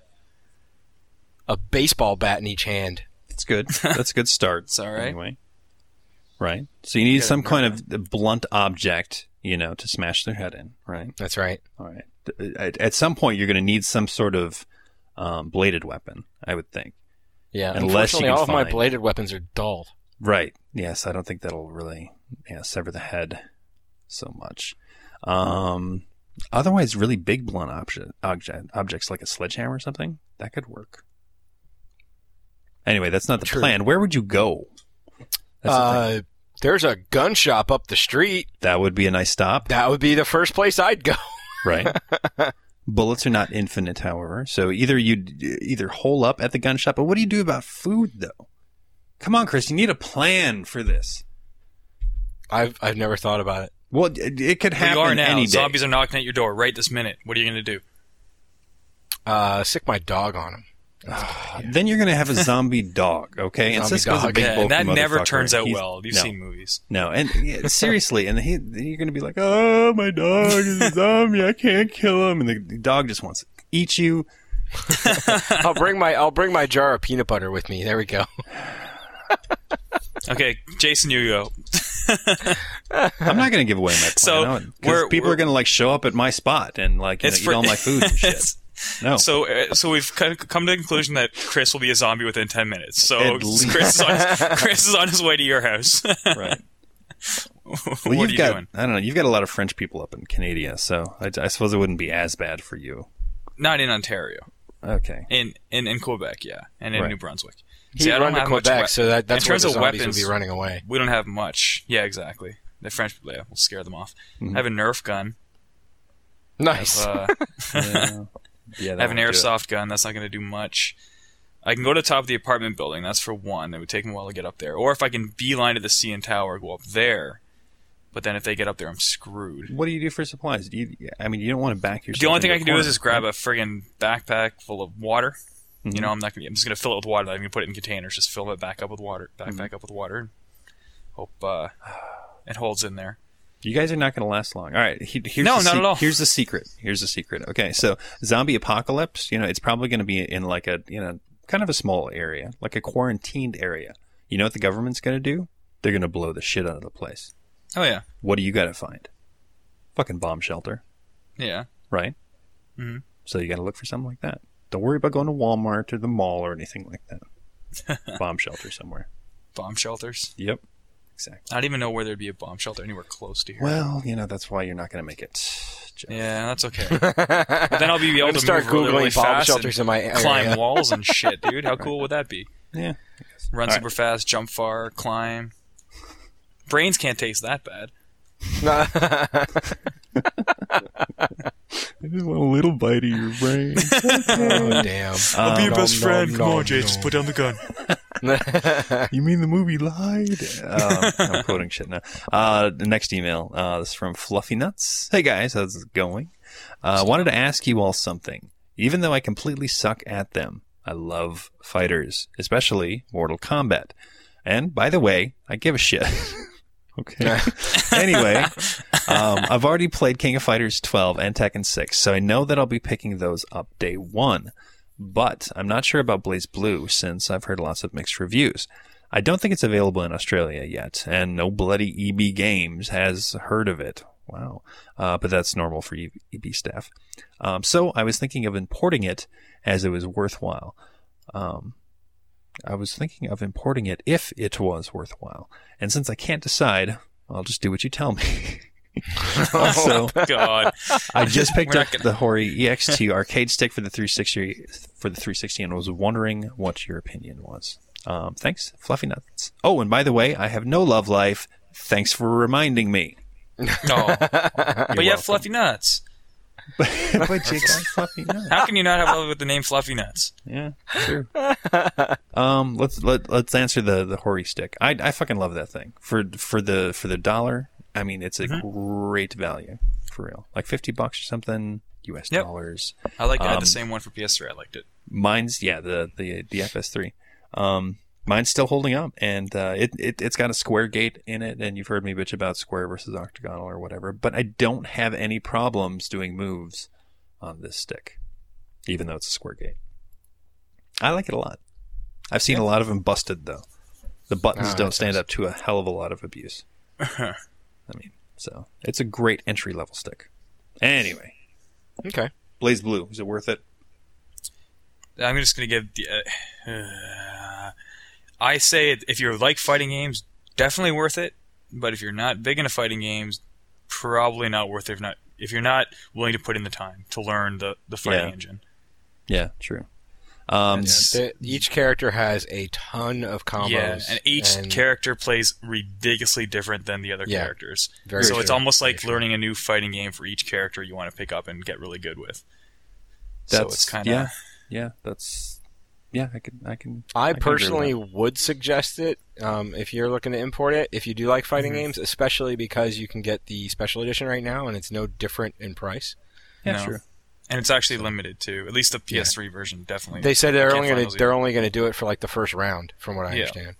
a baseball bat in each hand. It's good. That's a good start. It's all right. Anyway. Right. So you need gotta some kind remember. of blunt object, you know, to smash their head in, right? That's right. All right. At, at some point, you're going to need some sort of um, bladed weapon, I would think. Yeah, Unless you unfortunately, can all of my find- bladed weapons are dull. Right. Yes, I don't think that'll really yeah, sever the head so much. Um, otherwise, really big blunt object, object, objects like a sledgehammer or something, that could work. Anyway, that's not the True. plan. Where would you go? That's the thing. Uh, there's a gun shop up the street. That would be a nice stop, That would be the first place I'd go. right? Bullets are not infinite, however. So either you either hole up at the gun shop, but what do you do about food, though? Come on, Chris, you need a plan for this. I've I've never thought about it. Well, it, it could But happen you are now. any day. Zombies are knocking at your door right this minute. What are you going to do? Uh, sick my dog on him. Then you're going to have a zombie dog, okay? And Zombie Cisco's a dog. big Yeah, bulky and that never motherfucker. turns out He's- well. You've no, seen movies. No, and yeah, seriously, and he, you're going to be like, oh, my dog is a zombie. I can't kill him. And the, the dog just wants to eat you. I'll bring my I'll bring my jar of peanut butter with me. There we go. Okay, Jason, you go. I'm not going to give away my plan. So, no, 'cause we're- people we're- are going to like show up at my spot and like you know, It's eat for- all my food and shit. It's- No. So, uh, so we've come come to the conclusion that Chris will be a zombie within ten minutes. So At least. Chris is, on his, Chris is on his way to your house. Right. What Well, are you've you got, doing? I don't know, you've got a lot of French people up in Canada, so I, I suppose it wouldn't be as bad for you. Not in Ontario. Okay. In in, in Quebec, yeah, and in Right. New Brunswick. He'd See, I don't run to have much Quebec, we- so that, that's in where terms the of zombies weapons, would be running away. We don't have much. Yeah, exactly. The French, yeah, will scare them off. Mhm. I have a Nerf gun. Nice. Uh, Yeah. Yeah, that I have an won't do it. airsoft gun. That's not going to do much. I can go to the top of the apartment building. That's for one. It would take me a while to get up there. Or if I can beeline to the C N Tower, go up there. But then if they get up there, I'm screwed. What do you do for supplies? Do you, I mean, you don't want to back yourself. The only thing into I a can do is corner, just grab right? a friggin' backpack full of water. Mhm. You know, I'm not gonna. I'm just gonna fill it with water. I'm gonna put it in containers. Just fill it back up with water. Backpack Mm-hmm. up with water. And hope uh, it holds in there. You guys are not going to last long. All right, he, here's No, the not se- at all. Here's the secret. Here's the secret. Okay, so zombie apocalypse. You know, it's probably going to be in like a you know kind of a small area, like a quarantined area. You know what the government's going to do? They're going to blow the shit out of the place. Oh yeah, What do you got to find? Fucking bomb shelter, yeah. right? Mhm. So you got to look for something like that. Don't worry about going to Walmart or the mall or anything like that. Bomb shelter somewhere. Bomb shelters. Yep. Exactly. I don't even know where there'd be a bomb shelter anywhere close to here. Well, you know, that's why you're not going to make it, Jeff. Yeah, that's okay. But then I'll be able I'm to gonna start move really, googling really bomb fast shelters in and my area. climb walls and shit, dude. How cool would that be? Yeah. Run All super fast, jump far, climb. Brains can't taste that bad. I just want a little bite of your brain. Oh damn! I'll be your Um, best nom, friend. nom, Come on, nom, Jay, just nom. put down the gun. You mean the movie Lied? Um, I'm quoting shit now. Uh, the next email. Uh, this is from Fluffy Nuts. Hey guys, how's it going? Uh, wanted to ask you all something. Even though I completely suck at them, I love fighters, especially Mortal Kombat. And by the way, I give a shit. Okay. Anyway, um, I've already played King of Fighters twelve and Tekken six, so I know that I'll be picking those up day one. But I'm not sure about Blaze Blue since I've heard lots of mixed reviews. I don't think it's available in Australia yet, and no bloody E B Games has heard of it. Wow. Uh, but that's normal for E B staff. Um, so I was thinking of importing it as it was worthwhile. Um, I was thinking of importing it if it was worthwhile. And since I can't decide, I'll just do what you tell me. Also, Oh, God. I just picked We're up not gonna- the Hori E X two arcade stick for the three sixty for the three sixty and was wondering what your opinion was. Um, thanks, Fluffy Nuts. Oh, and by the way, I have no love life. Thanks for reminding me. No. But you have Fluffy Nuts. but but you got Fluffy Nuts. How can you not have love with the name Fluffy Nuts? Yeah, true. um, let's let let's answer the the Hori stick. I I fucking love that thing for for the for the dollar. I mean, it's a Mm-hmm. great value for real. Like fifty bucks or something U S Yep. dollars. I like I had Um, the same one for P S three. I liked it. Mine's yeah the the the F S three. Um, mine's still holding up, and uh, it it it's got a square gate in it. And you've heard me bitch about square versus octagonal or whatever, but I don't have any problems doing moves on this stick, even though it's a square gate. I like it a lot. I've seen a lot of them busted though. The buttons Ah, don't that stand sounds- up to a hell of a lot of abuse. I mean, so it's a great entry level stick. Anyway, Okay. Blaze Blue, is it worth it? I'm just going to give the. Uh, uh, I say it- if you like fighting games, definitely worth it. But if you're not big into fighting games, probably not worth it. If not, if you're not willing to put in the time to learn the, the fighting Yeah. engine, Yeah, true. Um, It's- The, each character has a ton of combos. yeah, and each and character plays ridiculously different than the other Yeah, characters. very so it's true, almost like very true. learning a new fighting game for each character you want to pick up and get really good with. That's so it's kind of yeah, yeah. That's yeah. I can, I can. I can agree with personally that. would suggest it um, if you're looking to import it. If you do like fighting Mhm. games, especially because you can get the special edition right now, and it's no different in price. Yeah, no. sure. And it's actually limited too. At least the P S three version, definitely. They said they're Can't only find going those to they're either. only going to do it for like the first round, from what I Yeah. understand.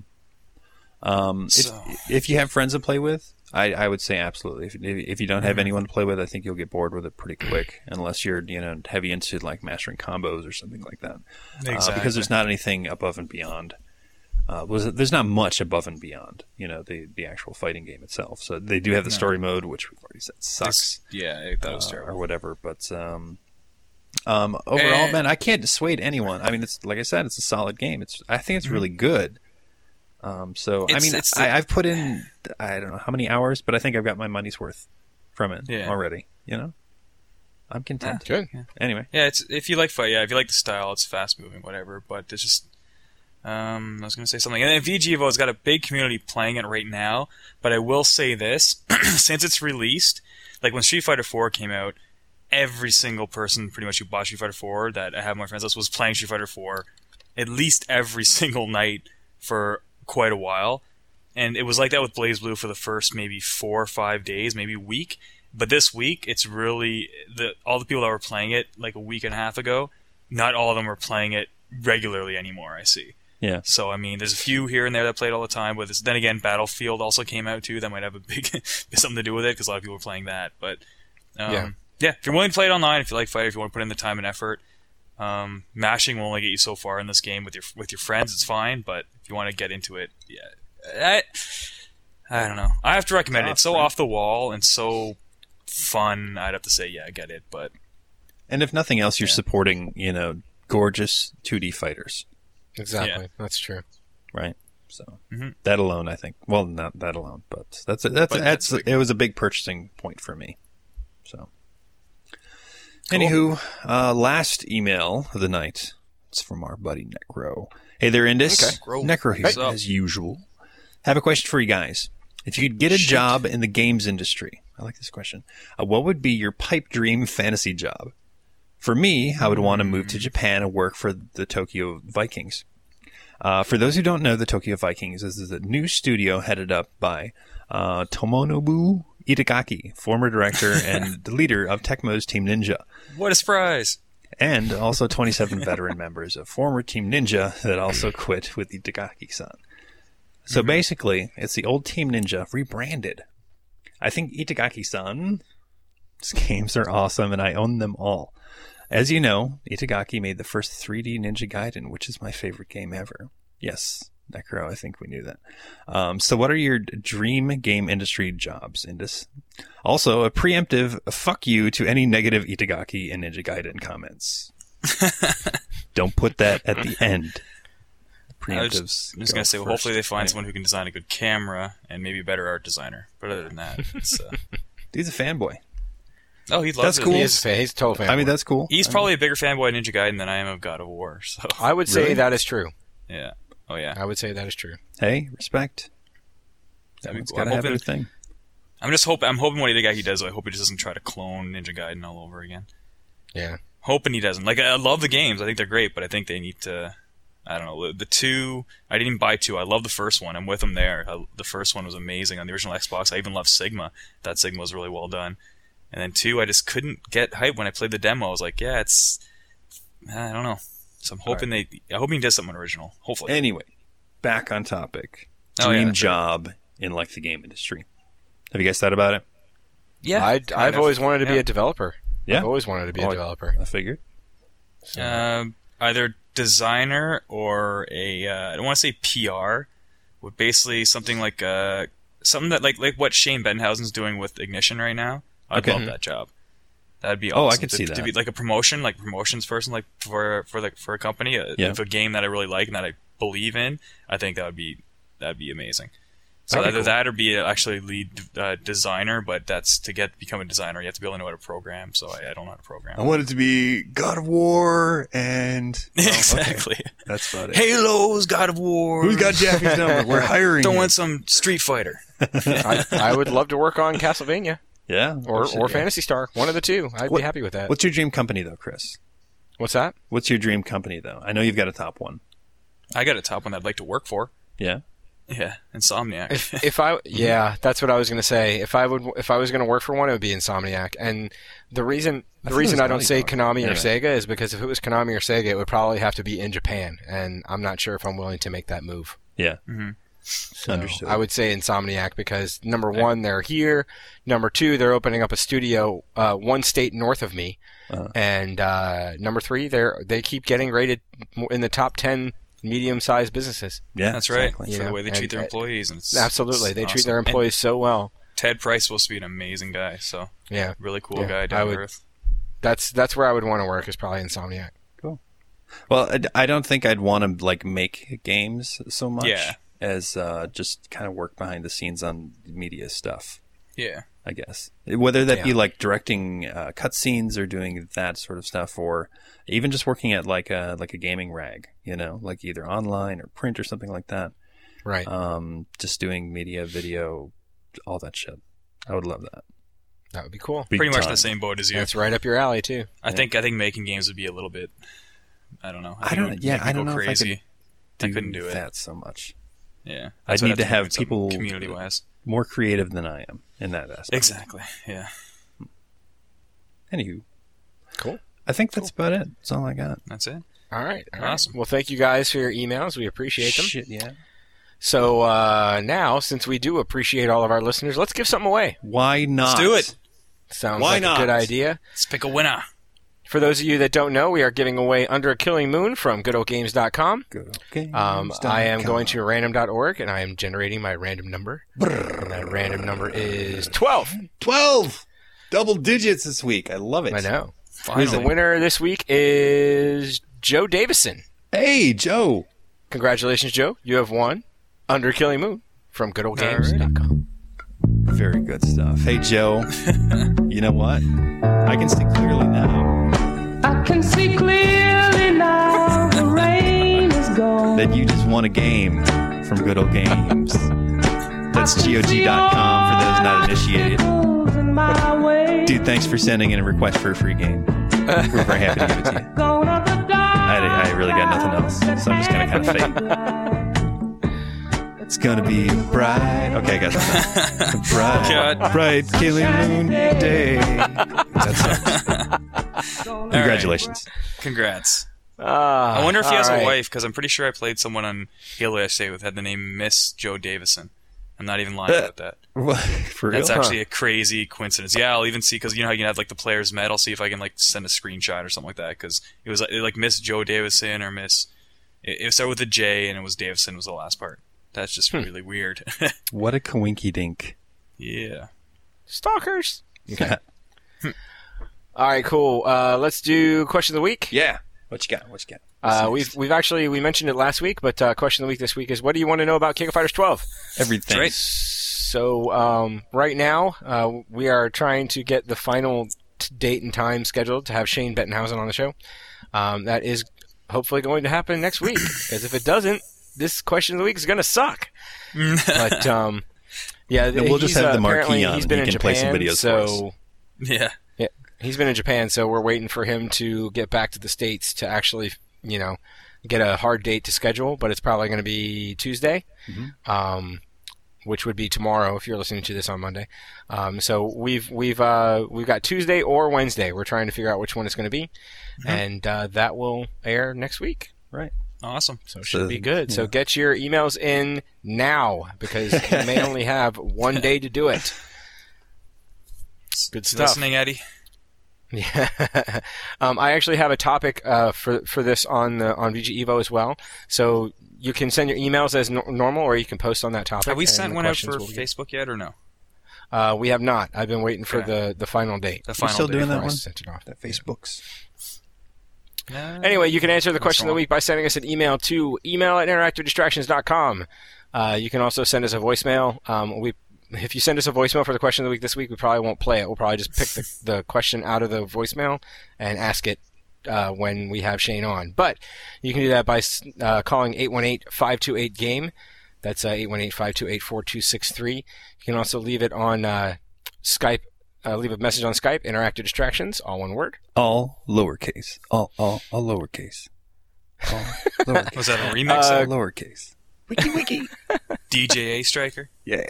Um, if, So- if you have friends to play with, I, I would say absolutely. If, if you don't have Mm-hmm. anyone to play with, I think you'll get bored with it pretty quick, unless you're you know heavy into like mastering combos or something like that. Exactly. Uh, because there's not anything above and beyond. Uh, was there's not much above and beyond, you know, the the actual fighting game itself. So they do have the No. story mode, which we've already said sucks. It's- yeah, that was uh, terrible. or whatever. But um, um, overall, Eh. man, I can't dissuade anyone. I mean, it's like I said, it's a solid game. It's I think it's really good. Um, so I Mm-hmm. It's- mean, it's the- I, I've put in I don't know how many hours, but I think I've got my money's worth from it Yeah. already. You know, I'm content. Good. Anyway, Yeah, it's if you like fight, yeah, if you like the style, it's fast moving, whatever. But it's just, um, I was going to say something. And then V G Evo has got a big community playing it right now. But I will say this: since it's released, like when Street Fighter four came out, every single person pretty much who bought Street Fighter four that I have on my friends list was playing Street Fighter four at least every single night for quite a while. And it was like that with Blaze Blue for the first maybe four or five days, maybe a week. But this week, it's really the all the people that were playing it like a week and a half ago. Not all of them are playing it regularly anymore. I see. yeah, So I mean, there's a few here and there that played all the time. But this, then again, Battlefield also came out too. That might have a big something to do with it because a lot of people are playing that. But um, Yeah. yeah, if you're willing to play it online, if you like fighter, if you want to put in the time and effort, um, mashing will only get you so far in this game with your with your friends. It's fine, but if you want to get into it, yeah, I, I don't know. I have to recommend it. It's so off the wall and so fun. I'd have to say, yeah, I get it, but and if nothing else, you're Yeah. supporting you know gorgeous two D fighters, Exactly. Yeah. That's true. right? So Mhm. that alone, I think. Well, not that alone, but that's a, that's a, But that's that's it was a big purchasing point for me. So, anywho, uh, last email of the night. It's from our buddy Necro. Hey there, Indus. Okay. Necro. Necro here, What's up? as usual. Have a question for you guys. If you could get a job in the games industry, I like this question. Uh, what would be your pipe dream fantasy job? For me, I would want to move to Japan and work for the Tokyo Vikings. Uh, for those who don't know, the Tokyo Vikings is a new studio headed up by uh, Tomonobu Itagaki, former director and the leader of Tecmo's Team Ninja, what a surprise! and also twenty-seven veteran members of former Team Ninja that also quit with Itagaki-san. So basically, it's the old Team Ninja rebranded. I think Itagaki-san, his games are awesome, and I own them all. As you know, Itagaki made the first three D Ninja Gaiden, which is my favorite game ever. Yes, Necro, I think we knew that. Um, so what are your dream game industry jobs, Indus? Also, a preemptive fuck you to any negative Itagaki and Ninja Gaiden comments. Don't put that at the end. I was just, I'm just going to say, well, hopefully they find someone who can design a good camera and maybe a better art designer. But other than that, it's... Uh... Dude's a fanboy. Oh, he loves that's it. cool. He is a fan. He's a total fan. I mean, that's cool. He's I probably mean. a bigger fanboy of Ninja Gaiden than I am of God of War. So I would say Really? that is true. yeah. Oh, yeah. I would say that is true. Hey, respect. That'd be It's cool. got I'm to have hoping- their thing. I'm just hoping. I'm hoping what Itagaki does, I hope he just doesn't try to clone Ninja Gaiden all over again. Yeah. Hoping he doesn't. Like, I love the games. I think they're great, but I think they need to... I don't know. The two... I didn't even buy two. I love the first one. I'm with him there. I, the first one was amazing on the original Xbox. I even love Sigma. That Sigma was really well done. And then two, I just couldn't get hype when I played the demo. I was like, yeah, it's... I don't know. So I'm hoping they... I'm hoping he does something original. Hopefully. Anyway, back on topic. Oh, Dream yeah, that's job in like the game industry. Have you guys thought about it? Yeah. I'd, kind I've of. always wanted to be Yeah. a developer. Yeah. I've always wanted to be Oh, a developer. I figured. So, Um, either designer or a uh, I don't want to say P R, but basically something like uh something that like like what Shane Benhausen's doing with Ignition right now. I'd Okay. love that job. That'd be Oh, I awesome. could to, see to that. be like a promotion, like promotions person, like for for like for a company, uh, Yeah. if a game that I really like and that I believe in. I think that would be that'd be amazing. So That'd be either cool. that or be a, actually lead uh, designer, but that's to get become a designer, you have to be able to know how to program. So I, I don't know how to program. I want it to be God of War and... Oh, okay. exactly. That's about it. Halo's God of War. Who's got Jaffe's number? We're hiring Don't you. want some Street Fighter. I, I would love to work on Castlevania Yeah. or, Shit, or yeah. Phantasy Star. One of the two. I'd What- be happy with that. What's your dream company, though, Chris? What's that? What's your dream company, though? I know you've got a top one. I got a top one that I'd like to work for. Yeah? Yeah, Insomniac. If if I yeah, that's what I was gonna say. If I would if I was gonna work for one, it would be Insomniac. And the reason I the thought it reason was I don't Naughty say Dog. Konami or Anyway. Sega is because if it was Konami or Sega, it would probably have to be in Japan, and I'm not sure if I'm willing to make that move. Yeah. So Understood. I would say Insomniac because number one, they're here. Number two, they're opening up a studio uh, one state north of me, Uh-huh. and uh, number three, they're they keep getting rated in the top ten medium-sized businesses. Yeah, That's right. exactly. You For the know, way they treat and- their employees. And it's, Absolutely, it's they treat awesome. their employees so well. And Ted Price is supposed to be an amazing guy, so Yeah, really cool Yeah, guy I down would- to earth. that's that's where I would want to work is probably Insomniac. Well, I, I don't think I'd want to like make games so much Yeah. as uh, just kind of work behind the scenes on media stuff. Yeah. I guess whether that be Yeah. like directing uh, cutscenes or doing that sort of stuff, or even just working at like a like a gaming rag, you know, like either online or print or something like that. Right. Um, just doing media, video, all that shit. I would love that. That would be cool. Big Pretty much in time. the same boat as you. That's right up your alley too. I think I think making games would be a little bit. I don't know. I think it don't- would yeah, make me I don't go know if I crazy. Do I couldn't do it. that so much. Yeah. I'd That's what need to I have do, something people- community-wise. More creative than I am in that aspect. Exactly. Yeah. Anywho, Cool. I think that's about it. That's all I got. That's it. All right. All right. Awesome. Well, thank you guys for your emails. We appreciate them. Shit, yeah. So uh, now, since we do appreciate all of our listeners, let's give something away. Why not? Let's do it. Sounds Why like not? a good idea. Let's pick a winner. For those of you that don't know, we are giving away Under a Killing Moon from good old games dot com. Good. Okay. Um, I am going to random dot org, and I am generating my random number. And that random number is twelve. twelve double digits this week. I love it. I know. Finally. The winner this week is Joe Davison. Hey, Joe. Congratulations, Joe. You have won Under a Killing Moon from good old games dot com. Very good stuff. Hey, Joe. You know what? I can see clearly now I can see clearly now the rain is gone. that you just won a game from Good Old Games. That's G O G dot com for those not initiated. Dude, thanks for sending in a request for a free game. We're very happy to give it to you. I, I really got nothing else, so I'm just going to kind of fake. It's going to be bright. Okay, I got it. Bright, God. bright killing moon day. That's it. Congratulations. Congrats. Ah, I wonder if he has all a right. wife, because I'm pretty sure I played someone on Halo yesterday with had the name Miss Joe Davison. I'm not even lying about that. What? For real? That's actually a crazy coincidence. Yeah, I'll even see, because you know how you can have like the player's med. I'll see if I can like send a screenshot or something like that, because it was like, like Miss Joe Davison or Miss It, it started with a J, and it was Davison was the last part. That's just Hmm. really weird. What a coinky dink. Yeah. Stalkers. Okay. All right, cool. Uh, let's do question of the week. Yeah. What you got? What you got? Uh, What's we've next? we've actually we mentioned it last week, but uh, question of the week this week is, what do you want to know about King of Fighters twelve? Everything. Right. So um, right now uh, we are trying to get the final t- date and time scheduled to have Shane Bettenhausen on the show. Um, that is hopefully going to happen next week. Because if it doesn't, this question of the week is going to suck. But um, yeah, No, we'll just he's, have uh, the marquee apparently on He's and been he in can play Japan, some videos so. for us. Yeah. Yeah, he's been in Japan, so we're waiting for him to get back to the States to actually, you know, get a hard date to schedule. But it's probably going to be Tuesday, um, which would be tomorrow if you're listening to this on Monday. Um, so we've we've uh, we've got Tuesday or Wednesday. We're trying to figure out which one it's going to be, and uh, that will air next week. Right. Awesome. So it should So, be good. So yeah. get your emails in now because you may only have one day to do it. Good You stuff. listening, Eddie? Yeah, um, I actually have a topic uh, for for this on the on V G Evo as well. So you can send your emails as no- normal, or you can post on that topic. Have we and sent the one out questions for will be- Facebook yet, or no? Uh, we have not. I've been waiting for Okay. the, the final date. The We're final still day doing for that I one? sent it off. That Facebook's. No. Anyway, you can answer the What's question of the wrong? week by sending us an email to email at interactive distractions dot com. Uh, you can also send us a voicemail. Um, we, if you send us a voicemail for the question of the week this week, we probably won't play it. We'll probably just pick the, the question out of the voicemail and ask it uh, when we have Shane on. But you can do that by uh, calling eight one eight, five two eight, GAME. That's uh, eight one eight, five two eight, four two six three. You can also leave it on uh, Skype. Uh, leave a message on Skype, Interactive Distractions, all one word. All lowercase. All, all, all lowercase. All lowercase. Was that a remix? Uh, all lowercase. Wiki wiki. D J A Striker? Yeah.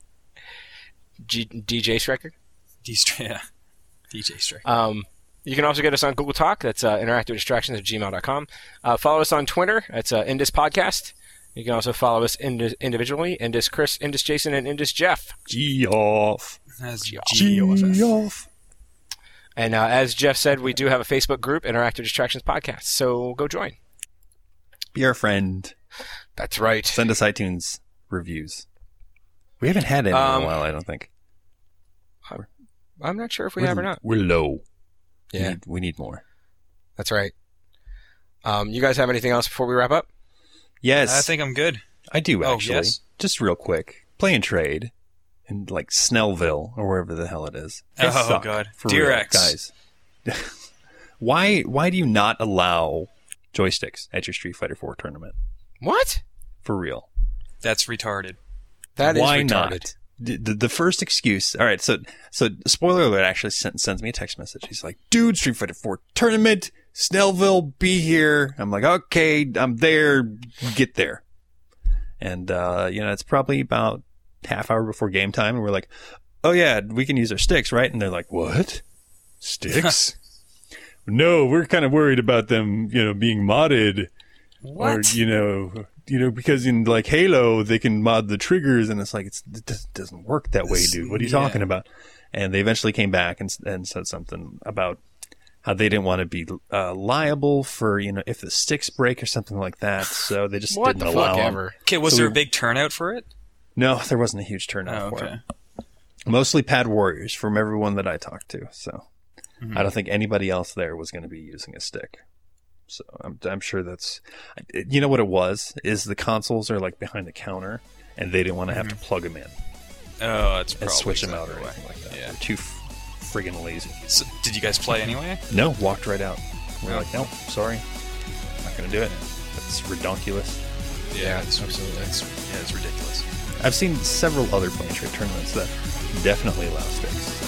G- D J Striker. D yeah. D J Striker. Um, you can also get us on Google Talk. That's uh, interactive distractions at gmail dot com. Uh, follow us on Twitter. That's uh, Indus Podcast. You can also follow us indi- individually. Indus Chris, Indus Jason, and Indus Jeff. G off. That's G- G O F F. G off. And uh, as Jeff said, we do have a Facebook group, Interactive Distractions Podcast. So go join. Be our friend. That's right. Send us iTunes reviews. We haven't had any Um, in a while, I don't think. I'm not sure if we we're, have or not. We're low. We Yeah, need, we need more. that's right. Um, you guys have anything else before we wrap up? Yes. I think I'm good. I do, Oh, actually. yes? Just real quick. Play and trade in, like, Snellville or wherever the hell it is. They Oh, suck, God. For Dear real, X. guys. why, why do you not allow joysticks at your Street Fighter four tournament? What? For real. That's retarded. That is Why retarded. not? The, the, the first excuse. All right, so so spoiler alert actually sent, sends me a text message. He's like, "Dude, Street Fighter four tournament, Snellville, be here." I'm like, "Okay, I'm there. Get there." And uh, you know, it's probably about half hour before game time, and we're like, "Oh yeah, we can use our sticks, right?" And they're like, "What? Sticks?" No, we're kind of worried about them, you know, being modded. Or, you know, you know, because in like Halo, they can mod the triggers, and it's like, it's, it just doesn't work that way, dude. What are you Yeah. talking about? And they eventually came back and, and said something about how they didn't want to be uh, liable for, you know, if the sticks break or something like that. So they just What didn't the allow fuck them. ever? Okay, was So there we- a big turnout for it? No, there wasn't a huge turnout Oh, for okay. it. Mostly pad warriors from everyone that I talked to. So Mm-hmm. I don't think anybody else there was going to be using a stick. So I'm, I'm sure that's, you know what it was, is the consoles are like behind the counter and they didn't want to have to plug them in Oh, that's and probably switch them exactly out or why. anything like that. Yeah. They're too f- friggin' lazy. So, did you guys play anyway? No, walked right out. We're Oh. like, nope, sorry. Not going to do it. That's redonkulous. Yeah, it's absolutely. It's, yeah, it's ridiculous. I've seen several other play and trade tournaments that definitely allow sticks. So.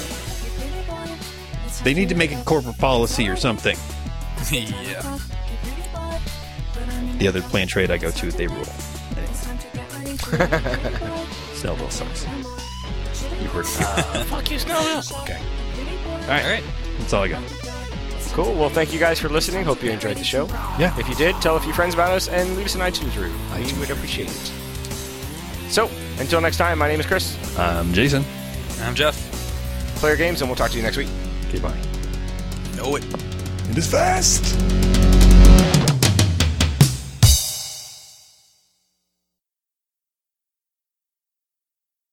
They need to make a corporate policy or something. yeah. The other play and trade I go to, they rule. Anyway. Snellville sucks. You heard it. Fuck you, Snellville. Okay. All right. All right. That's all I got. Cool. Well, thank you guys for listening. Hope you enjoyed the show. Yeah. If you did, tell a few friends about us and leave us an iTunes review. We would appreciate it. So, until next time, my name is Chris. I'm Jason. I'm Jeff. Player Games, and we'll talk to you next week. Okay, bye. Know it. It is fast.